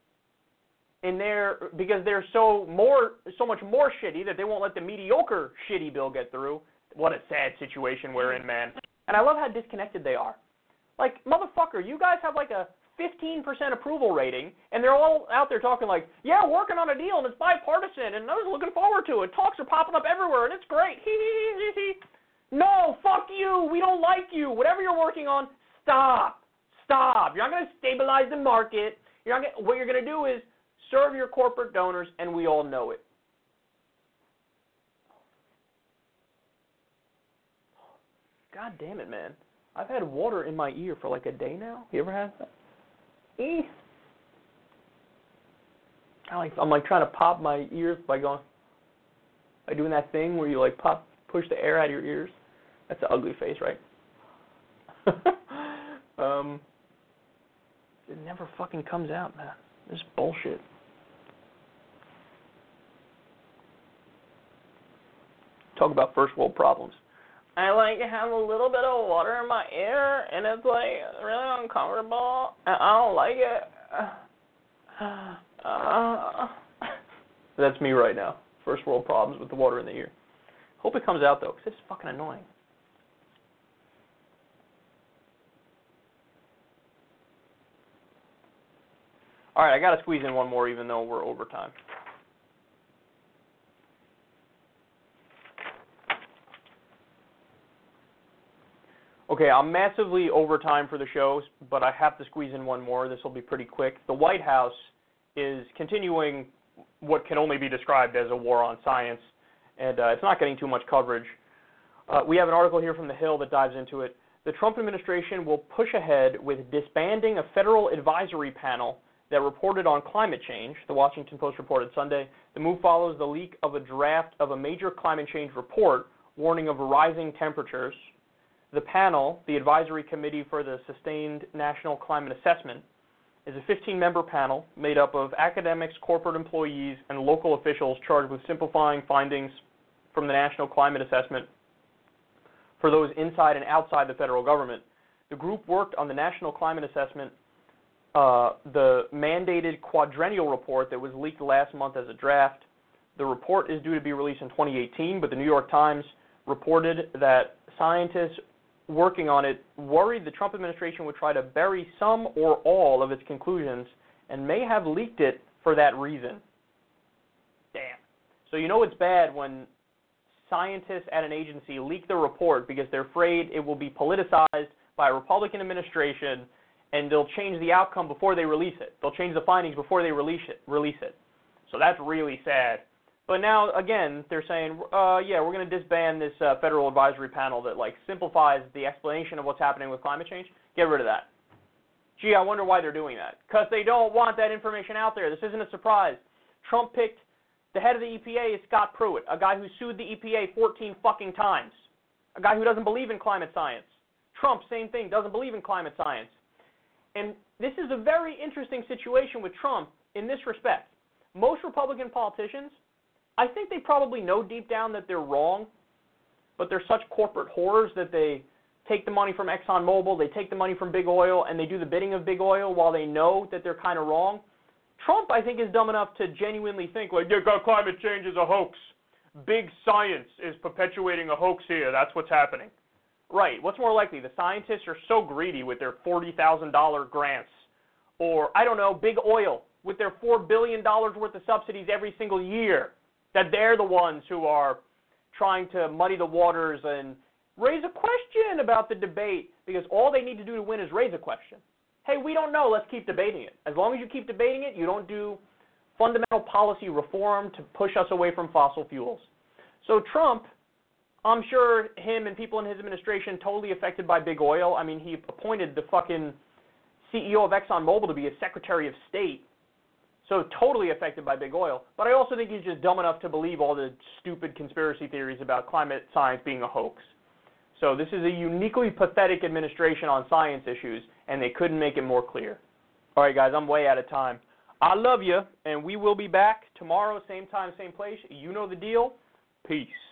because they're so much more shitty that they won't let the mediocre shitty bill get through. What a sad situation we're in, man. And I love how disconnected they are. Like, motherfucker, you guys have like a 15% approval rating, and they're all out there talking like, yeah, working on a deal, and it's bipartisan, and I was looking forward to it. Talks are popping up everywhere, and it's great. No, fuck you. We don't like you. Whatever you're working on, stop. You're not going to stabilize the market. What you're going to do is serve your corporate donors, and we all know it. God damn it, man. I've had water in my ear for like a day now. You ever had that? I'm like trying to pop my ears by doing that thing where you like push the air out of your ears. That's an ugly face, right? It never fucking comes out, man. This is bullshit. Talk about first world problems. I like have a little bit of water in my ear, and it's like really uncomfortable, and I don't like it. That's me right now. First world problems with the water in the ear. Hope it comes out though, because it's fucking annoying. All right, I got to squeeze in one more, even though we're over time. Okay, I'm massively over time for the show, but I have to squeeze in one more. This will be pretty quick. The White House is continuing what can only be described as a war on science, and it's not getting too much coverage. We have an article here from The Hill that dives into it. The Trump administration will push ahead with disbanding a federal advisory panel that reported on climate change, the Washington Post reported Sunday. The move follows the leak of a draft of a major climate change report warning of rising temperatures. The panel, the Advisory Committee for the Sustained National Climate Assessment, is a 15-member panel made up of academics, corporate employees, and local officials charged with simplifying findings from the National Climate Assessment for those inside and outside the federal government. The group worked on the National Climate Assessment, the mandated quadrennial report that was leaked last month as a draft. The report is due to be released in 2018, but the New York Times reported that scientists working on it worried the Trump administration would try to bury some or all of its conclusions and may have leaked it for that reason. Damn. So you know it's bad when scientists at an agency leak the report because they're afraid it will be politicized by a Republican administration and they'll change the outcome before they release it. They'll change the findings before they release it. So that's really sad. But now, again, they're saying, yeah, we're going to disband this federal advisory panel that, like, simplifies the explanation of what's happening with climate change. Get rid of that. Gee, I wonder why they're doing that. Because they don't want that information out there. This isn't a surprise. Trump picked the head of the EPA is Scott Pruitt, a guy who sued the EPA 14 fucking times, a guy who doesn't believe in climate science. Trump, same thing, doesn't believe in climate science. And this is a very interesting situation with Trump in this respect. Most Republican politicians, I think they probably know deep down that they're wrong, but they're such corporate whores that they take the money from ExxonMobil, they take the money from Big Oil, and they do the bidding of Big Oil while they know that they're kind of wrong. Trump, I think, is dumb enough to genuinely think, like, yeah, climate change is a hoax. Big science is perpetuating a hoax here. That's what's happening. Right. What's more likely? The scientists are so greedy with their $40,000 grants. Or, I don't know, Big Oil with their $4 billion worth of subsidies every single year. That they're the ones who are trying to muddy the waters and raise a question about the debate, because all they need to do to win is raise a question. Hey, we don't know, let's keep debating it. As long as you keep debating it, you don't do fundamental policy reform to push us away from fossil fuels. So Trump, I'm sure him and people in his administration totally affected by Big Oil. I mean, he appointed the fucking CEO of ExxonMobil to be a Secretary of State. So totally affected by Big Oil. But I also think he's just dumb enough to believe all the stupid conspiracy theories about climate science being a hoax. So this is a uniquely pathetic administration on science issues, and they couldn't make it more clear. All right, guys, I'm way out of time. I love you, and we will be back tomorrow, same time, same place. You know the deal. Peace.